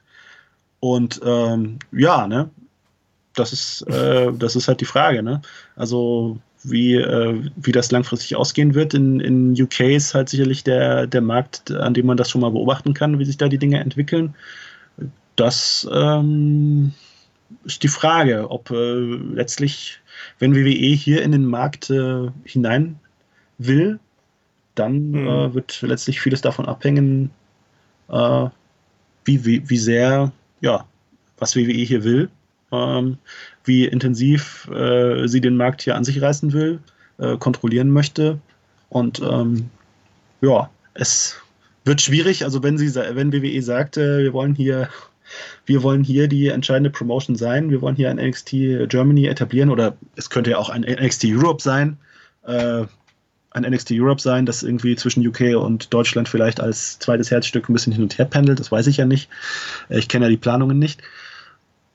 Und ähm, ja, ne, das ist, äh, das ist halt die Frage, ne? Also wie, äh, wie das langfristig ausgehen wird. In, in U K ist halt sicherlich der, der Markt, an dem man das schon mal beobachten kann, wie sich da die Dinge entwickeln. Das ähm, ist die Frage, ob äh, letztlich, wenn W W E hier in den Markt äh, hinein will, dann mhm. äh, wird letztlich vieles davon abhängen, äh, wie, wie, wie sehr, ja, was W W E hier will, ähm, wie intensiv äh, sie den Markt hier an sich reißen will, äh, kontrollieren möchte. Und ähm, ja, es wird schwierig, also wenn sie, wenn W W E sagt, äh, wir wollen hier Wir wollen hier die entscheidende Promotion sein. Wir wollen hier ein N X T Germany etablieren oder es könnte ja auch ein N X T Europe sein. Äh, ein N X T Europe sein, das irgendwie zwischen U K und Deutschland vielleicht als zweites Herzstück ein bisschen hin und her pendelt. Das weiß ich ja nicht. Ich kenne ja die Planungen nicht.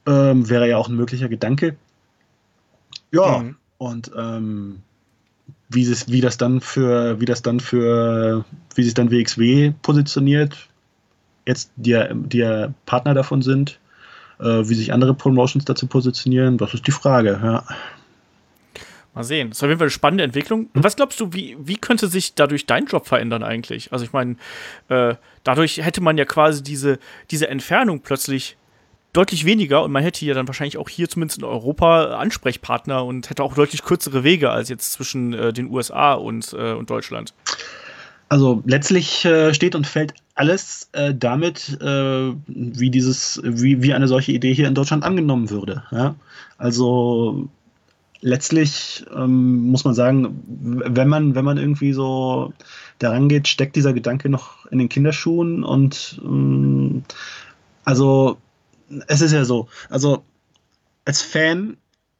Ähm, wäre ja auch ein möglicher Gedanke. Ja, Mhm. und ähm, wie, es, wie das dann für, wie das dann für, wie sich dann W X W positioniert, jetzt die ja, die ja Partner davon sind, äh, wie sich andere Promotions dazu positionieren, das ist die Frage, ja. Mal sehen. Das ist auf jeden Fall eine spannende Entwicklung. Was glaubst du, wie, wie könnte sich dadurch dein Job verändern eigentlich? Also ich meine, äh, dadurch hätte man ja quasi diese, diese Entfernung plötzlich deutlich weniger und man hätte ja dann wahrscheinlich auch hier zumindest in Europa Ansprechpartner und hätte auch deutlich kürzere Wege als jetzt zwischen äh, den U S A und, äh, und Deutschland. Also letztlich äh, steht und fällt alles äh, damit, äh, wie dieses, wie, wie eine solche Idee hier in Deutschland angenommen würde. Ja? Also letztlich ähm, muss man sagen, wenn man, wenn man irgendwie so daran geht, steckt dieser Gedanke noch in den Kinderschuhen und ähm, also es ist ja so, also als Fan,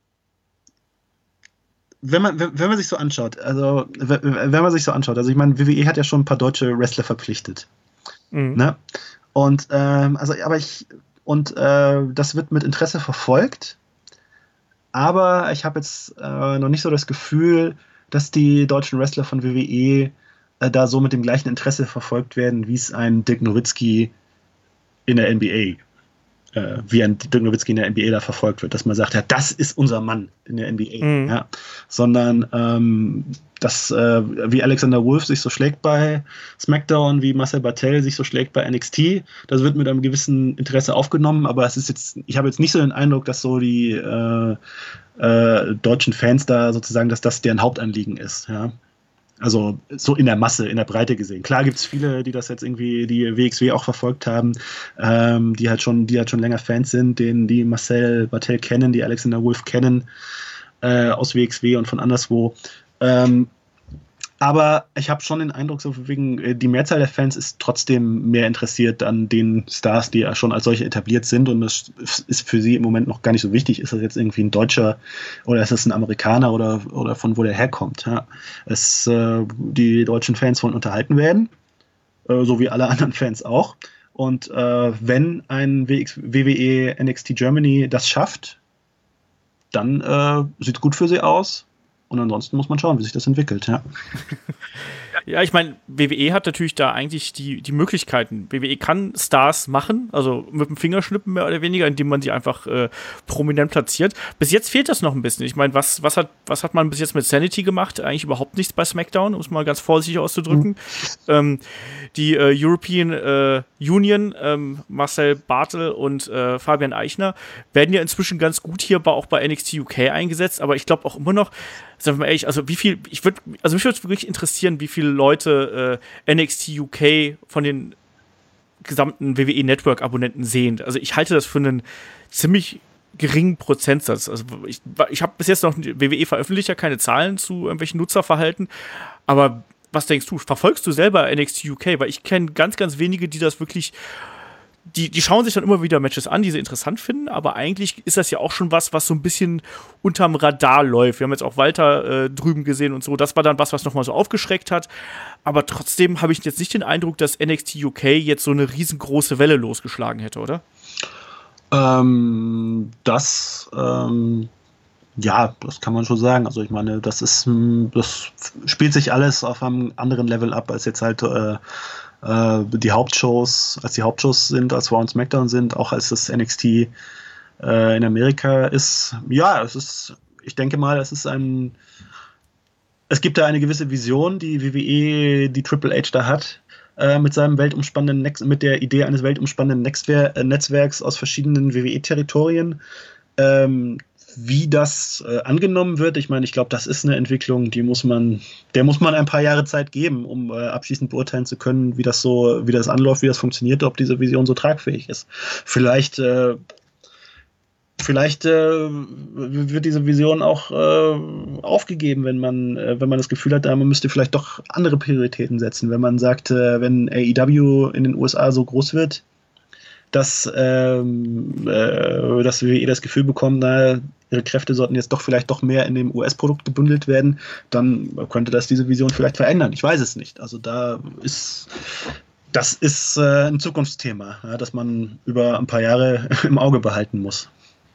wenn man, wenn, wenn man sich so anschaut, also wenn man sich so anschaut, also ich meine, W W E hat ja schon ein paar deutsche Wrestler verpflichtet. Mhm. Ne? Und ähm, also, aber ich, und äh, das wird mit Interesse verfolgt. Aber ich habe jetzt äh, noch nicht so das Gefühl, dass die deutschen Wrestler von W W E äh, da so mit dem gleichen Interesse verfolgt werden, wie es ein Dirk Nowitzki in der N B A, äh, wie ein Dirk Nowitzki in der N B A da verfolgt wird, dass man sagt, ja, das ist unser Mann in der N B A. Mhm. Ja. Sondern ähm, dass, äh, wie Alexander Wolf sich so schlägt bei SmackDown, wie Marcel Barthel sich so schlägt bei N X T, das wird mit einem gewissen Interesse aufgenommen, aber es ist jetzt, ich habe jetzt nicht so den Eindruck, dass so die äh, äh, deutschen Fans da sozusagen, dass das deren Hauptanliegen ist, ja. Also so in der Masse, in der Breite gesehen. Klar gibt es viele, die das jetzt irgendwie, die W X W auch verfolgt haben, ähm, die halt schon, die halt schon länger Fans sind, denen die Marcel Barthel kennen, die Alexander Wolf kennen, äh, aus W X W und von anderswo. Ähm, aber ich habe schon den Eindruck, so wegen, äh, die Mehrzahl der Fans ist trotzdem mehr interessiert an den Stars, die ja schon als solche etabliert sind, und das ist für sie im Moment noch gar nicht so wichtig. Ist das jetzt irgendwie ein Deutscher oder ist das ein Amerikaner oder, oder von wo der herkommt? Ja. Es, äh, die deutschen Fans wollen unterhalten werden, äh, so wie alle anderen Fans auch. Und äh, wenn ein W W E N X T Germany das schafft, dann äh, sieht es gut für sie aus. Und ansonsten muss man schauen, wie sich das entwickelt, ja. Ja, ich meine, W W E hat natürlich da eigentlich die, die Möglichkeiten. W W E kann Stars machen, also mit dem Fingerschnippen mehr oder weniger, indem man sie einfach äh, prominent platziert. Bis jetzt fehlt das noch ein bisschen. Ich meine, was, was, hat, was hat man bis jetzt mit Sanity gemacht? Eigentlich überhaupt nichts bei SmackDown, um es mal ganz vorsichtig auszudrücken. Mhm. Ähm, die äh, European äh, Union, ähm, Marcel Bartel und äh, Fabian Eichner, werden ja inzwischen ganz gut hier auch bei N X T U K eingesetzt, aber ich glaube auch immer noch, sagen wir mal ehrlich, also wie viel, ich würde, also mich würde wirklich interessieren, wie viele Leute äh, N X T U K von den gesamten W W E-Network-Abonnenten sehen. Also ich halte das für einen ziemlich geringen Prozentsatz. Also ich, ich habe bis jetzt noch, W W E veröffentlicht ja keine Zahlen zu irgendwelchen Nutzerverhalten, aber was denkst du? Verfolgst du selber N X T U K? Weil ich kenne ganz, ganz wenige, die das wirklich, die, die schauen sich dann immer wieder Matches an, die sie interessant finden, aber eigentlich ist das ja auch schon was, was so ein bisschen unterm Radar läuft. Wir haben jetzt auch Walter äh, drüben gesehen und so. Das war dann was, was nochmal so aufgeschreckt hat. Aber trotzdem habe ich jetzt nicht den Eindruck, dass N X T U K jetzt so eine riesengroße Welle losgeschlagen hätte, oder? Ähm, das, ähm ja, das kann man schon sagen. Also ich meine, das ist, das spielt sich alles auf einem anderen Level ab, als jetzt halt äh, äh, die Hauptshows, als die Hauptshows sind, als Raw und SmackDown sind, auch als das N X T äh, in Amerika ist. Ja, es ist, ich denke mal, es ist ein, es gibt da eine gewisse Vision, die W W E, die Triple H da hat, äh, mit seinem weltumspannenden, Nex- mit der Idee eines weltumspannenden Netzwer- äh, Netzwerks aus verschiedenen W W E-Territorien. Ähm, Wie das äh, angenommen wird, ich meine, ich glaube, das ist eine Entwicklung, die muss man, der muss man ein paar Jahre Zeit geben, um äh, abschließend beurteilen zu können, wie das so, wie das anläuft, wie das funktioniert, ob diese Vision so tragfähig ist. Vielleicht, äh, vielleicht äh, wird diese Vision auch äh, aufgegeben, wenn man, äh, wenn man das Gefühl hat, man müsste vielleicht doch andere Prioritäten setzen. Wenn man sagt, äh, wenn A E W in den U S A so groß wird, dass, ähm, äh, dass wir eh das Gefühl bekommen, na, ihre Kräfte sollten jetzt doch vielleicht doch mehr in dem U S-Produkt gebündelt werden, dann könnte das diese Vision vielleicht verändern. Ich weiß es nicht. Also da ist, das ist äh, ein Zukunftsthema, ja, das man über ein paar Jahre im Auge behalten muss.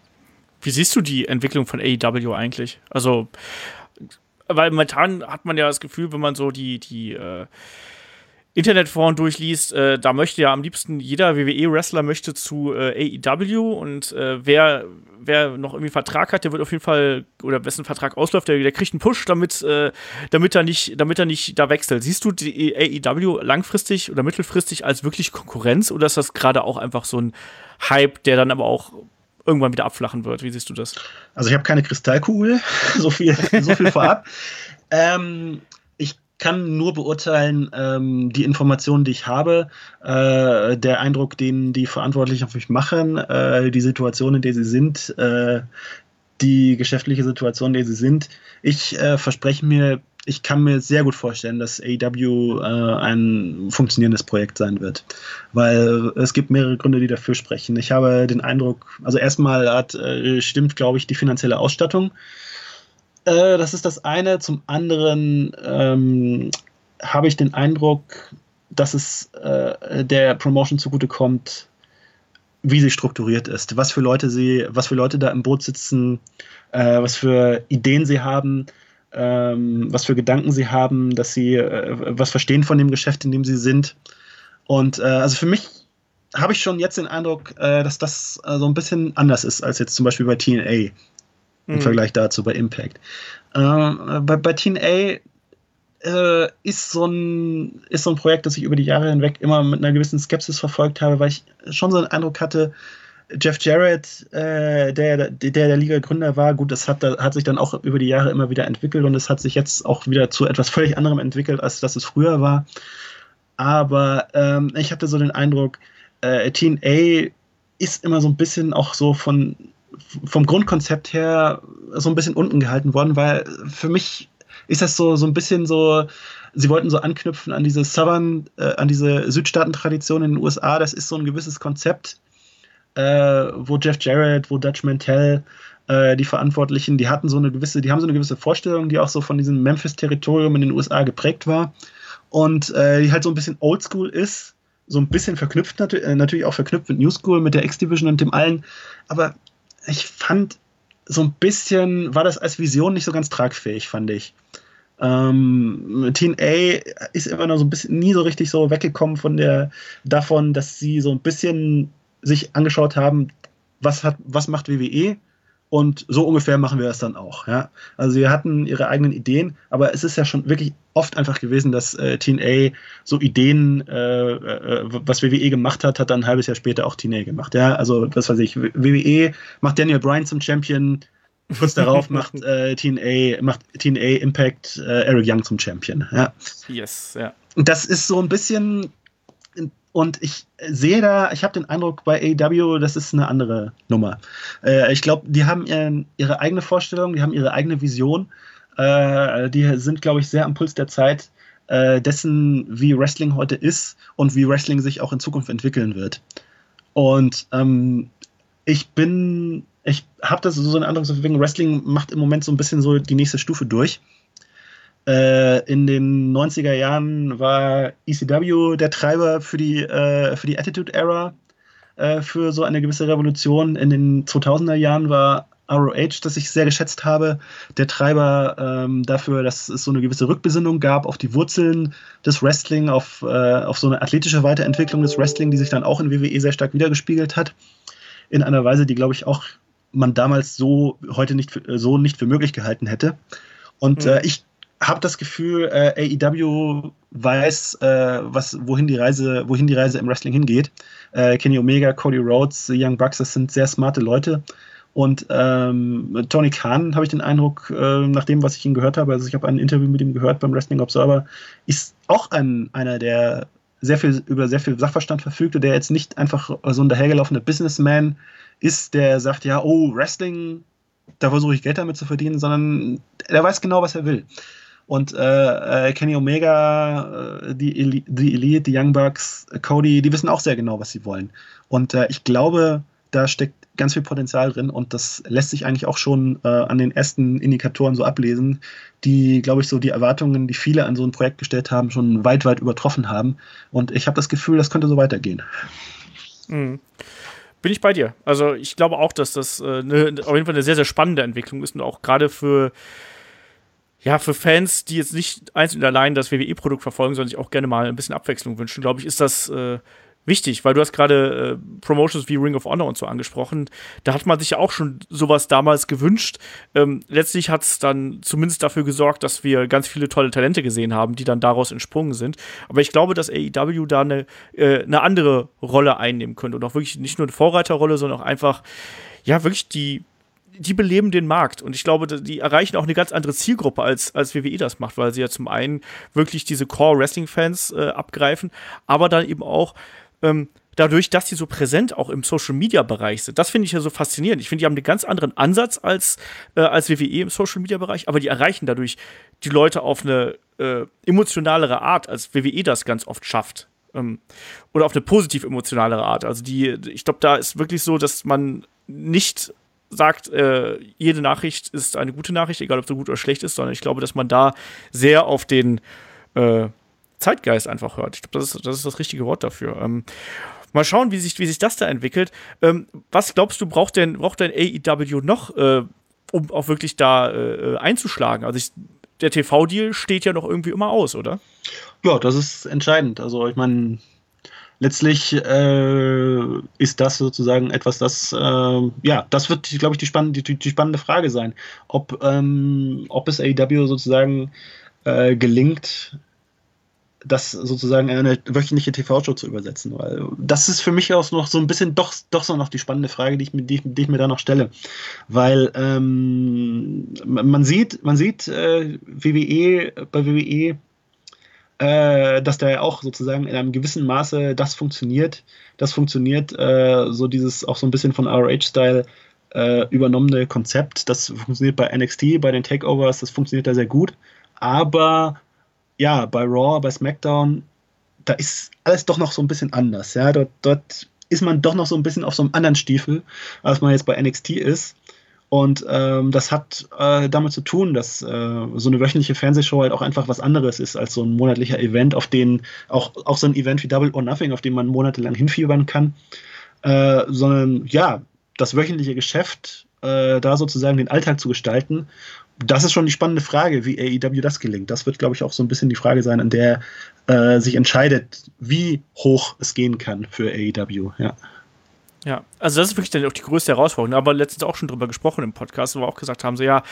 Wie siehst du die Entwicklung von A E W eigentlich? Also, weil momentan hat man ja das Gefühl, wenn man so die, die äh, Internetforen durchliest, äh, da möchte ja am liebsten jeder W W E-Wrestler möchte zu äh, A E W und äh, wer, wer noch irgendwie einen Vertrag hat, der wird auf jeden Fall, oder wessen Vertrag ausläuft, der, der kriegt einen Push, damit, äh, damit, er nicht, damit er nicht da wechselt. Siehst du die A E W langfristig oder mittelfristig als wirklich Konkurrenz oder ist das gerade auch einfach so ein Hype, der dann aber auch irgendwann wieder abflachen wird? Wie siehst du das? Also ich habe keine Kristallkugel, so viel, so viel vorab. ähm, ich kann nur beurteilen, ähm, die Informationen, die ich habe, äh, der Eindruck, den die Verantwortlichen auf mich machen, äh, die Situation, in der sie sind, äh, die geschäftliche Situation, in der sie sind. Ich äh, verspreche mir, ich kann mir sehr gut vorstellen, dass A E W äh, ein funktionierendes Projekt sein wird, weil es gibt mehrere Gründe, die dafür sprechen. Ich habe den Eindruck, also erstmal hat, äh, stimmt, glaube ich, die finanzielle Ausstattung. Äh, das ist das eine. Zum anderen ähm, habe ich den Eindruck, dass es äh, der Promotion zugutekommt, wie sie strukturiert ist, was für Leute sie, was für Leute da im Boot sitzen, äh, was für Ideen sie haben, ähm, was für Gedanken sie haben, dass sie äh, was verstehen von dem Geschäft, in dem sie sind. Und äh, also für mich habe ich schon jetzt den Eindruck, äh, dass das äh, so ein bisschen anders ist als jetzt zum Beispiel bei T N A im mhm. Vergleich dazu bei Impact. Äh, bei, bei T N A äh, ist so ein ist so ein Projekt, das ich über die Jahre hinweg immer mit einer gewissen Skepsis verfolgt habe, weil ich schon so einen Eindruck hatte, Jeff Jarrett, äh, der, der der Liga-Gründer war, gut, das hat, hat sich dann auch über die Jahre immer wieder entwickelt und es hat sich jetzt auch wieder zu etwas völlig anderem entwickelt, als das es früher war. Aber ähm, ich hatte so den Eindruck, äh, T N A ist immer so ein bisschen auch so von vom Grundkonzept her so ein bisschen unten gehalten worden, weil für mich ist das so, so ein bisschen so, sie wollten so anknüpfen an diese Southern, äh, an diese Südstaaten-Tradition in den U S A, das ist so ein gewisses Konzept, äh, wo Jeff Jarrett, wo Dutch Mantell, äh, die Verantwortlichen, die hatten so eine gewisse, die haben so eine gewisse Vorstellung, die auch so von diesem Memphis-Territorium in den U S A geprägt war und äh, die halt so ein bisschen oldschool ist, so ein bisschen verknüpft, nat- äh, natürlich auch verknüpft mit New School, mit der X-Division und dem allen, aber ich fand, so ein bisschen war das als Vision nicht so ganz tragfähig, fand ich. Ähm, T N A ist immer noch so ein bisschen nie so richtig so weggekommen von der, davon, dass sie so ein bisschen sich angeschaut haben, was hat, was macht W W E und so ungefähr machen wir das dann auch. Ja? Also sie hatten ihre eigenen Ideen, aber es ist ja schon wirklich oft einfach gewesen, dass äh, T N A so Ideen, äh, äh, was W W E gemacht hat, hat dann ein halbes Jahr später auch T N A gemacht. Ja? Also was weiß ich, W W E macht Daniel Bryan zum Champion, kurz darauf macht äh, T N A, macht T N A Impact äh, Eric Young zum Champion. Ja? Yes, ja. Und das ist so ein bisschen, und ich sehe da, ich habe den Eindruck bei A E W, das ist eine andere Nummer. Äh, ich glaube, die haben ihren, ihre eigene Vorstellung, die haben ihre eigene Vision. Äh, die sind, glaube ich, sehr am Puls der Zeit äh, dessen, wie Wrestling heute ist und wie Wrestling sich auch in Zukunft entwickeln wird. Und ähm, ich bin, ich habe das so einen Eindruck, so wegen Wrestling macht im Moment so ein bisschen so die nächste Stufe durch. Äh, in den neunziger Jahren war E C W der Treiber für die, äh, für die Attitude Era, äh, für so eine gewisse Revolution. In den zweitausender Jahren war R O H, das ich sehr geschätzt habe, der Treiber ähm, dafür, dass es so eine gewisse Rückbesinnung gab auf die Wurzeln des Wrestling, auf, äh, auf so eine athletische Weiterentwicklung des Wrestling, die sich dann auch in W W E sehr stark wiedergespiegelt hat. In einer Weise, die, glaube ich, auch man damals so heute nicht für, so nicht für möglich gehalten hätte. Und mhm. äh, ich habe das Gefühl, äh, A E W weiß, äh, was, wohin die Reise, wohin die Reise im Wrestling hingeht. Äh, Kenny Omega, Cody Rhodes, The Young Bucks, das sind sehr smarte Leute. Und ähm, Tony Khan, habe ich den Eindruck, äh, nach dem, was ich ihn gehört habe, also ich habe ein Interview mit ihm gehört beim Wrestling Observer, ist auch ein, einer, der sehr viel über sehr viel Sachverstand verfügt und der jetzt nicht einfach so ein dahergelaufener Businessman ist, der sagt, ja, oh, Wrestling, da versuche ich Geld damit zu verdienen, sondern der weiß genau, was er will. Und äh, äh, Kenny Omega, äh, die, Eli- die Elite, die Young Bucks, äh, Cody, die wissen auch sehr genau, was sie wollen. Und äh, ich glaube, da steckt ganz viel Potenzial drin und das lässt sich eigentlich auch schon äh, an den ersten Indikatoren so ablesen, die, glaube ich, so die Erwartungen, die viele an so ein Projekt gestellt haben, schon weit, weit übertroffen haben. Und ich habe das Gefühl, das könnte so weitergehen. Mhm. Bin ich bei dir. Also ich glaube auch, dass das äh, ne, auf jeden Fall eine sehr, sehr spannende Entwicklung ist und auch gerade für, ja, für Fans, die jetzt nicht einzeln und allein das W W E-Produkt verfolgen, sondern sich auch gerne mal ein bisschen Abwechslung wünschen, glaube ich, ist das äh, wichtig, weil du hast gerade äh, Promotions wie Ring of Honor und so angesprochen. Da hat man sich ja auch schon sowas damals gewünscht. Ähm, letztlich hat es dann zumindest dafür gesorgt, dass wir ganz viele tolle Talente gesehen haben, die dann daraus entsprungen sind. Aber ich glaube, dass A E W da eine, äh, eine andere Rolle einnehmen könnte und auch wirklich nicht nur eine Vorreiterrolle, sondern auch einfach, ja, wirklich die die beleben den Markt. Und ich glaube, die erreichen auch eine ganz andere Zielgruppe, als, als W W E das macht, weil sie ja zum einen wirklich diese Core-Wrestling-Fans äh, abgreifen, aber dann eben auch ähm, dadurch, dass die so präsent auch im Social-Media-Bereich sind. Das finde ich ja so faszinierend. Ich finde, die haben einen ganz anderen Ansatz als, äh, als W W E im Social-Media-Bereich, aber die erreichen dadurch die Leute auf eine äh, emotionalere Art, als W W E das ganz oft schafft. Ähm, oder auf eine positiv emotionalere Art. Also die, ich glaube, da ist wirklich so, dass man nicht sagt, äh, jede Nachricht ist eine gute Nachricht, egal ob sie gut oder schlecht ist, sondern ich glaube, dass man da sehr auf den äh, Zeitgeist einfach hört. Ich glaube, das ist, das ist das richtige Wort dafür. Ähm, mal schauen, wie sich, wie sich das da entwickelt. Ähm, was glaubst du, braucht denn, braucht denn A E W noch, äh, um auch wirklich da äh, einzuschlagen? Also ich, der T V-Deal steht ja noch irgendwie immer aus, oder? Ja, das ist entscheidend. Also ich meine, letztlich äh, ist das sozusagen etwas, das, äh, ja, das wird, glaube ich, die spannende, die, die spannende Frage sein, ob, ähm, ob es A E W sozusagen äh, gelingt, das sozusagen in eine wöchentliche T V-Show zu übersetzen. Weil das ist für mich auch noch so ein bisschen doch, doch so noch die spannende Frage, die ich, die ich, die ich mir da noch stelle. Weil ähm, man sieht, man sieht äh, W W E, bei W W E, äh, dass da ja auch sozusagen in einem gewissen Maße das funktioniert. Das funktioniert, äh, so dieses auch so ein bisschen von R O H-Style äh, übernommene Konzept. Das funktioniert bei N X T, bei den Takeovers, das funktioniert da sehr gut. Aber ja, bei Raw, bei SmackDown, da ist alles doch noch so ein bisschen anders. Ja? Dort, dort ist man doch noch so ein bisschen auf so einem anderen Stiefel, als man jetzt bei N X T ist. Und ähm, das hat äh, damit zu tun, dass äh, so eine wöchentliche Fernsehshow halt auch einfach was anderes ist als so ein monatlicher Event, auf den auch, auch so ein Event wie Double or Nothing, auf den man monatelang hinfiebern kann. Äh, sondern ja, das wöchentliche Geschäft, äh, da sozusagen den Alltag zu gestalten. Das ist schon die spannende Frage, wie A E W das gelingt. Das wird, glaube ich, auch so ein bisschen die Frage sein, an der äh, sich entscheidet, wie hoch es gehen kann für A E W. Ja. Ja, also das ist wirklich dann auch die größte Herausforderung. Da haben wir letztens auch schon drüber gesprochen im Podcast, wo wir auch gesagt haben, so ja,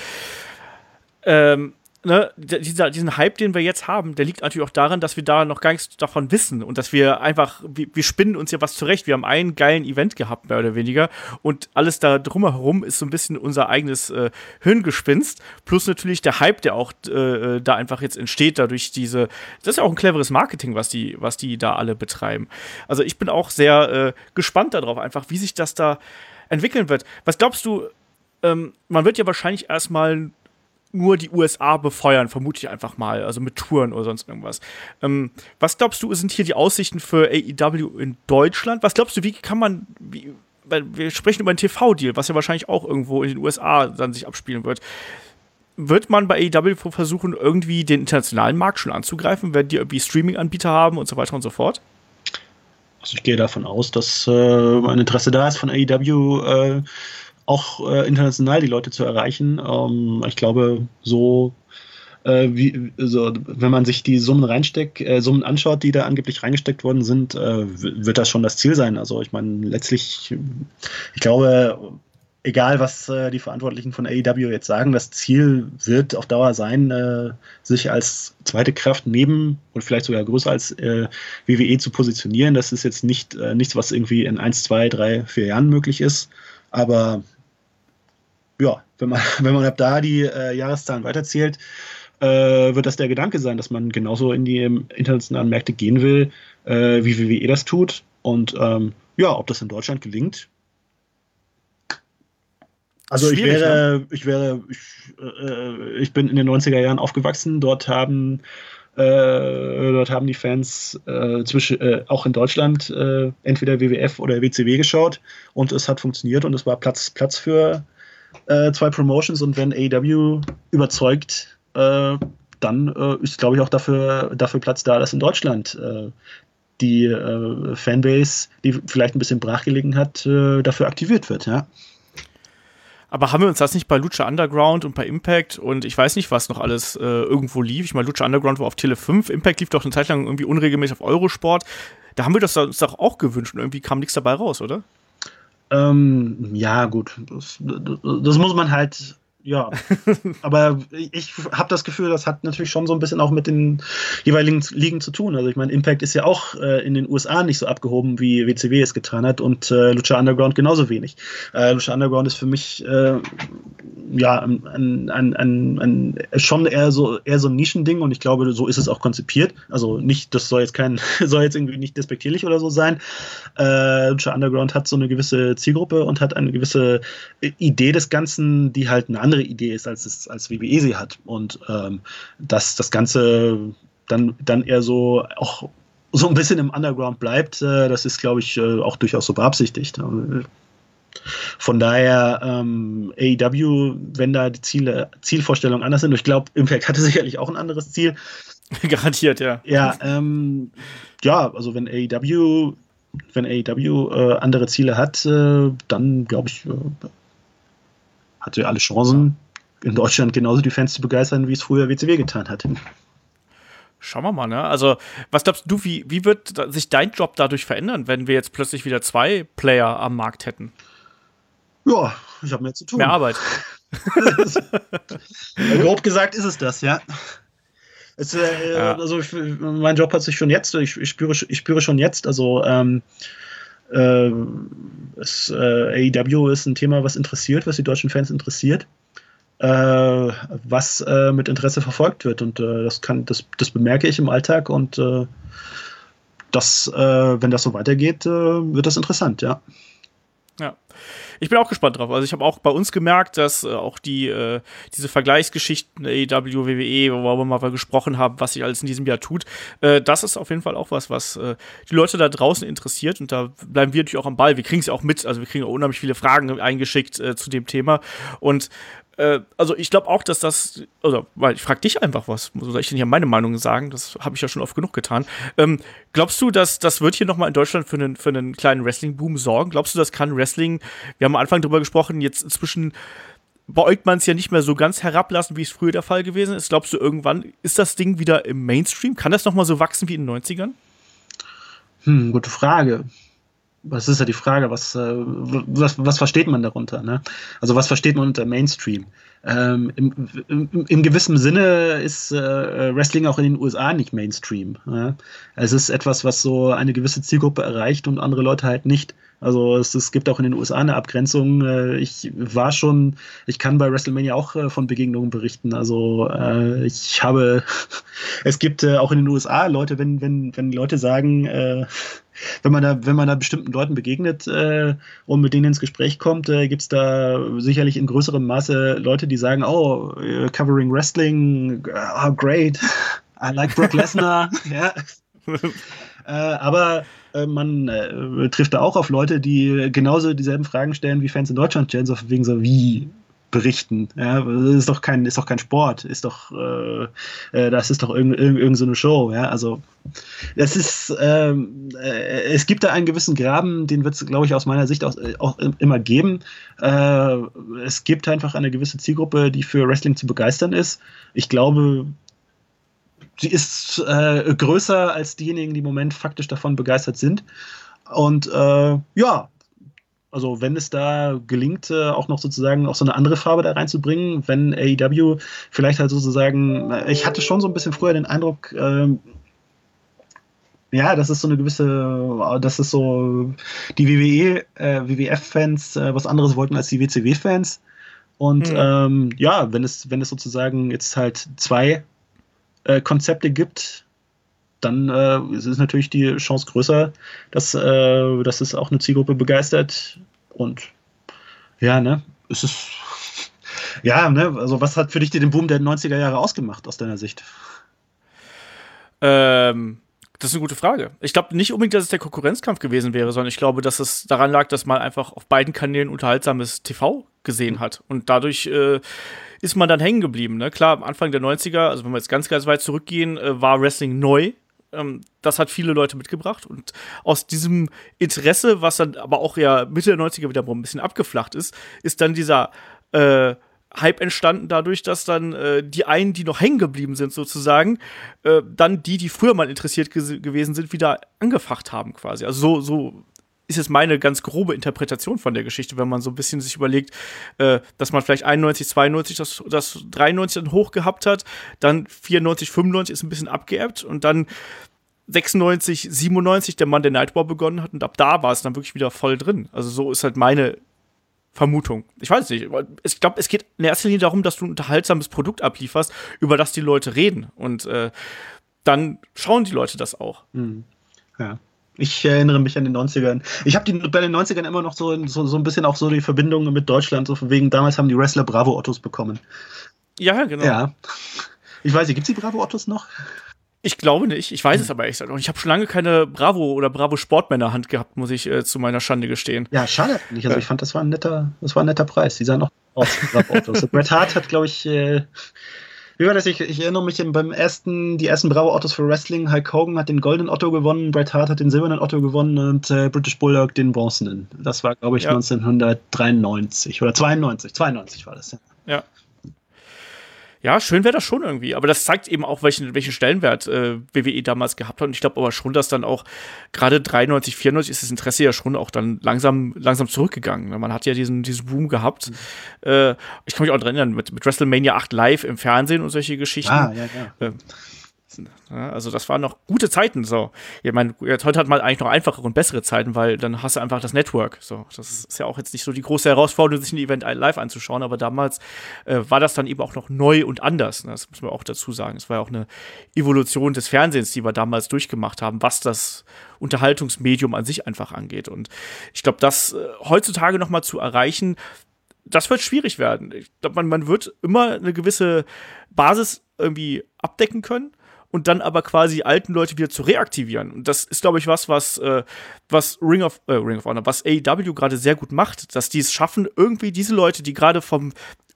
ähm, ne, dieser, diesen Hype, den wir jetzt haben, der liegt natürlich auch daran, dass wir da noch gar nichts davon wissen und dass wir einfach, wir, wir spinnen uns ja was zurecht. Wir haben einen geilen Event gehabt, mehr oder weniger, und alles da drumherum ist so ein bisschen unser eigenes äh, Hirngespinst, plus natürlich der Hype, der auch äh, da einfach jetzt entsteht, dadurch diese, das ist ja auch ein cleveres Marketing, was die, was die da alle betreiben. Also ich bin auch sehr äh, gespannt darauf, einfach, wie sich das da entwickeln wird. Was glaubst du, ähm, man wird ja wahrscheinlich erstmal nur die U S A befeuern, vermute ich einfach mal, also mit Touren oder sonst irgendwas. Ähm, was glaubst du, sind hier die Aussichten für A E W in Deutschland? Was glaubst du, wie kann man, wie, weil wir sprechen über einen T V-Deal, was ja wahrscheinlich auch irgendwo in den U S A dann sich abspielen wird. Wird man bei A E W versuchen, irgendwie den internationalen Markt schon anzugreifen? Werden die irgendwie Streaming-Anbieter haben und so weiter und so fort? Also ich gehe davon aus, dass äh, ein Interesse da ist von A E W, äh, auch äh, international die Leute zu erreichen. Ähm, ich glaube, so, äh, wie, so, wenn man sich die Summen reinsteckt, äh, Summen anschaut, die da angeblich reingesteckt worden sind, äh, wird das schon das Ziel sein. Also ich meine, letztlich, ich glaube, egal was äh, die Verantwortlichen von A E W jetzt sagen, das Ziel wird auf Dauer sein, äh, sich als zweite Kraft neben und vielleicht sogar größer als äh, W W E zu positionieren. Das ist jetzt nicht äh, nichts, was irgendwie in eins, zwei, drei, vier Jahren möglich ist. Aber ja, wenn man, wenn man ab da die äh, Jahreszahlen weiterzählt, äh, wird das der Gedanke sein, dass man genauso in die internationalen Märkte gehen will, äh, wie W W E das tut. Und ähm, ja, ob das in Deutschland gelingt. Also ich wäre, ne? ich wäre, ich, äh, ich bin in den neunziger Jahren aufgewachsen. Dort haben Äh, dort haben die Fans äh, zwischen, äh, auch in Deutschland äh, entweder W W F oder W C W geschaut und es hat funktioniert und es war Platz, Platz für äh, zwei Promotions, und wenn A E W überzeugt, äh, dann äh, ist, glaube ich, auch dafür, dafür Platz da, dass in Deutschland äh, die äh, Fanbase, die vielleicht ein bisschen brachgelegen hat, äh, dafür aktiviert wird, ja. Aber haben wir uns das nicht bei Lucha Underground und bei Impact und ich weiß nicht, was noch alles äh, irgendwo lief? Ich meine, Lucha Underground war auf Tele fünf, Impact lief doch eine Zeit lang irgendwie unregelmäßig auf Eurosport. Da haben wir das uns doch auch gewünscht und irgendwie kam nichts dabei raus, oder? Ähm, ja, gut. Das, das, das muss man halt, ja. Aber ich habe das Gefühl, das hat natürlich schon so ein bisschen auch mit den jeweiligen Ligen zu tun. Also ich meine, Impact ist ja auch äh, in den U S A nicht so abgehoben, wie W C W es getan hat und äh, Lucha Underground genauso wenig. Äh, Lucha Underground ist für mich äh, ja ein, ein, ein, ein, ein, schon eher so eher so ein Nischending und ich glaube, so ist es auch konzipiert. Also nicht, das soll jetzt kein, soll jetzt irgendwie nicht despektierlich oder so sein. Äh, Lucha Underground hat so eine gewisse Zielgruppe und hat eine gewisse Idee des Ganzen, die halt eine andere Idee ist, als es als W W E sie hat. Und ähm, dass das Ganze dann, dann eher so auch so ein bisschen im Underground bleibt, äh, das ist, glaube ich, äh, auch durchaus so beabsichtigt. Von daher ähm, A E W, wenn da die Ziele, Zielvorstellungen anders sind, ich glaube, Impact hatte sicherlich auch ein anderes Ziel. Garantiert, ja. Ja, ähm, ja, also wenn A E W, wenn A E W äh, andere Ziele hat, äh, dann glaube ich, äh, hat sie alle Chancen, in Deutschland genauso die Fans zu begeistern, wie es früher W C W getan hat. Schauen wir mal, ne? Also, was glaubst du, wie, wie wird sich dein Job dadurch verändern, wenn wir jetzt plötzlich wieder zwei Player am Markt hätten? Ja, ich habe mehr zu tun. Mehr Arbeit. Grob gesagt ist es das, ja. Es, äh, ja. Also ich, mein Job hat sich schon jetzt, ich, ich, spüre, ich spüre schon jetzt, also ähm, äh, es, äh, A E W ist ein Thema, was interessiert, was die deutschen Fans interessiert, äh, was äh, mit Interesse verfolgt wird und äh, das kann, das, das bemerke ich im Alltag und äh, das, äh, wenn das so weitergeht, äh, wird das interessant, ja. Ja. Ich bin auch gespannt drauf. Also ich habe auch bei uns gemerkt, dass äh, auch die äh, diese Vergleichsgeschichten A E W, W W E, wo wir mal gesprochen haben, was sich alles in diesem Jahr tut, äh, das ist auf jeden Fall auch was, was äh, die Leute da draußen interessiert und da bleiben wir natürlich auch am Ball. Wir kriegen es ja auch mit, also wir kriegen auch unheimlich viele Fragen eingeschickt äh, zu dem Thema und also ich glaube auch, dass das, also, weil ich frage dich einfach was, soll ich denn hier meine Meinung sagen? Das habe ich ja schon oft genug getan. Ähm, glaubst du, dass das wird hier nochmal in Deutschland für einen, für einen kleinen Wrestling-Boom sorgen? Glaubst du, das kann Wrestling, wir haben am Anfang drüber gesprochen, jetzt inzwischen beäugt man es ja nicht mehr so ganz herablassen, wie es früher der Fall gewesen ist. Glaubst du, irgendwann ist das Ding wieder im Mainstream? Kann das nochmal so wachsen wie in den neunzigern? Hm, gute Frage. Das ist ja die Frage, was, äh, was, was versteht man darunter? Ne? Also was versteht man unter Mainstream? Ähm, im, im, Im gewissen Sinne ist äh, Wrestling auch in den U S A nicht Mainstream. Ja? Es ist etwas, was so eine gewisse Zielgruppe erreicht und andere Leute halt nicht. Also es, es gibt auch in den U S A eine Abgrenzung. Äh, ich war schon, ich kann bei WrestleMania auch äh, von Begegnungen berichten. Also äh, ich habe, es gibt äh, auch in den U S A Leute, wenn, wenn, wenn Leute sagen, äh, wenn man da, wenn man da bestimmten Leuten begegnet äh, und mit denen ins Gespräch kommt, äh, gibt es da sicherlich in größerem Maße Leute, die sagen, oh, uh, covering Wrestling, oh, great, I like Brock Lesnar, ja. äh, aber äh, man äh, trifft da auch auf Leute, die genauso dieselben Fragen stellen wie Fans in Deutschland stellen, so wegen so wie berichten. Ja, das ist doch kein, ist doch kein Sport, ist doch, äh, äh, das ist doch irgend, irgend, irgend so eine Show. Ja, also das ist, ähm, äh, es gibt da einen gewissen Graben, den wird es, glaube ich, aus meiner Sicht auch, auch immer geben. Äh, es gibt einfach eine gewisse Zielgruppe, die für Wrestling zu begeistern ist. Ich glaube, sie ist äh, größer als diejenigen, die im Moment faktisch davon begeistert sind. Und äh, ja, also wenn es da gelingt, äh, auch noch sozusagen auch so eine andere Farbe da reinzubringen, wenn A E W vielleicht halt sozusagen, ich hatte schon so ein bisschen früher den Eindruck, äh, ja, das ist so eine gewisse, das ist so, die W W E, äh, W W F-Fans äh, was anderes wollten als die W C W-Fans. Und mhm. ähm, ja, wenn es, wenn es sozusagen jetzt halt zwei äh, Konzepte gibt, dann äh, ist es natürlich die Chance größer, dass, äh, dass es auch eine Zielgruppe begeistert. Und ja, ne, es ist, ja, ne, also was hat für dich den Boom der neunziger Jahre ausgemacht, aus deiner Sicht? Ähm, das ist eine gute Frage. Ich glaube nicht unbedingt, dass es der Konkurrenzkampf gewesen wäre, sondern ich glaube, dass es daran lag, dass man einfach auf beiden Kanälen unterhaltsames T V gesehen hat. Und dadurch äh, ist man dann hängen geblieben. Ne? Klar, am Anfang der neunziger, also wenn wir jetzt ganz, ganz weit zurückgehen, äh, war Wrestling neu. Ähm, das hat viele Leute mitgebracht und aus diesem Interesse, was dann aber auch ja Mitte der neunziger wieder ein bisschen abgeflacht ist, ist dann dieser äh, Hype entstanden dadurch, dass dann äh, die einen, die noch hängen geblieben sind sozusagen, äh, dann die, die früher mal interessiert ge- gewesen sind, wieder angefacht haben quasi. Also so, so ist jetzt meine ganz grobe Interpretation von der Geschichte, wenn man so ein bisschen sich überlegt, äh, dass man vielleicht einundneunzig, zweiundneunzig das, das dreiundneunzig dann hoch gehabt hat, dann vierundneunzig, fünfundneunzig ist ein bisschen abgeebbt und dann sechsundneunzig, siebenundneunzig der Mann, der Nightwar begonnen hat und ab da war es dann wirklich wieder voll drin. Also so ist halt meine Vermutung. Ich weiß nicht. Ich glaube, es geht in erster Linie darum, dass du ein unterhaltsames Produkt ablieferst, über das die Leute reden und äh, dann schauen die Leute das auch. Mhm. Ja. Ich erinnere mich an den neunzigern. Ich habe bei den neunzigern immer noch so, so, so ein bisschen auch so die Verbindung mit Deutschland, so von wegen, damals haben die Wrestler Bravo-Ottos bekommen. Ja, genau. Ja. Ich weiß nicht, gibt es die Bravo-Ottos noch? Ich glaube nicht. Ich weiß hm. es aber echt nicht. Ich habe schon lange keine Bravo- oder Bravo-Sportmänner-Hand gehabt, muss ich äh, zu meiner Schande gestehen. Ja, schade nicht. Also ja. Ich fand, das war ein netter, das war ein netter Preis. Die sahen auch aus, Bravo-Ottos. Bret Hart hat, glaube ich, äh, wie war das? Ich, ich erinnere mich beim ersten, die ersten Bravo-Ottos für Wrestling. Hulk Hogan hat den goldenen Otto gewonnen, Bret Hart hat den silbernen Otto gewonnen und äh, British Bulldog den bronzenen. Das war, glaube ich, ja. neunzehnhundertdreiundneunzig oder zweiundneunzig. zweiundneunzig war das, ja. Ja. Ja, schön wäre das schon irgendwie. Aber das zeigt eben auch, welchen, welchen Stellenwert äh, W W E damals gehabt hat. Und ich glaube aber schon, dass dann auch gerade dreiundneunzig, vierundneunzig ist das Interesse ja schon auch dann langsam, langsam zurückgegangen. Man hat ja diesen, diesen Boom gehabt. Mhm. Äh, ich kann mich auch daran erinnern, mit, mit WrestleMania acht live im Fernsehen und solche Geschichten. Ah, ja, ja. Äh, Ja, also das waren noch gute Zeiten. So, ich meine, jetzt heute hat man eigentlich noch einfachere und bessere Zeiten, weil dann hast du einfach das Network. So, das ist ja auch jetzt nicht so die große Herausforderung, sich ein Event live anzuschauen. Aber damals äh, war das dann eben auch noch neu und anders. Das muss man auch dazu sagen. Es war ja auch eine Evolution des Fernsehens, die wir damals durchgemacht haben, was das Unterhaltungsmedium an sich einfach angeht. Und ich glaube, das äh, heutzutage noch mal zu erreichen, das wird schwierig werden. Ich glaube, man, man wird immer eine gewisse Basis irgendwie abdecken können. Und dann aber quasi die alten Leute wieder zu reaktivieren. Und das ist, glaube ich, was, was, äh, was Ring of, äh, Ring of Honor, was A E W gerade sehr gut macht, dass die es schaffen, irgendwie diese Leute, die gerade vom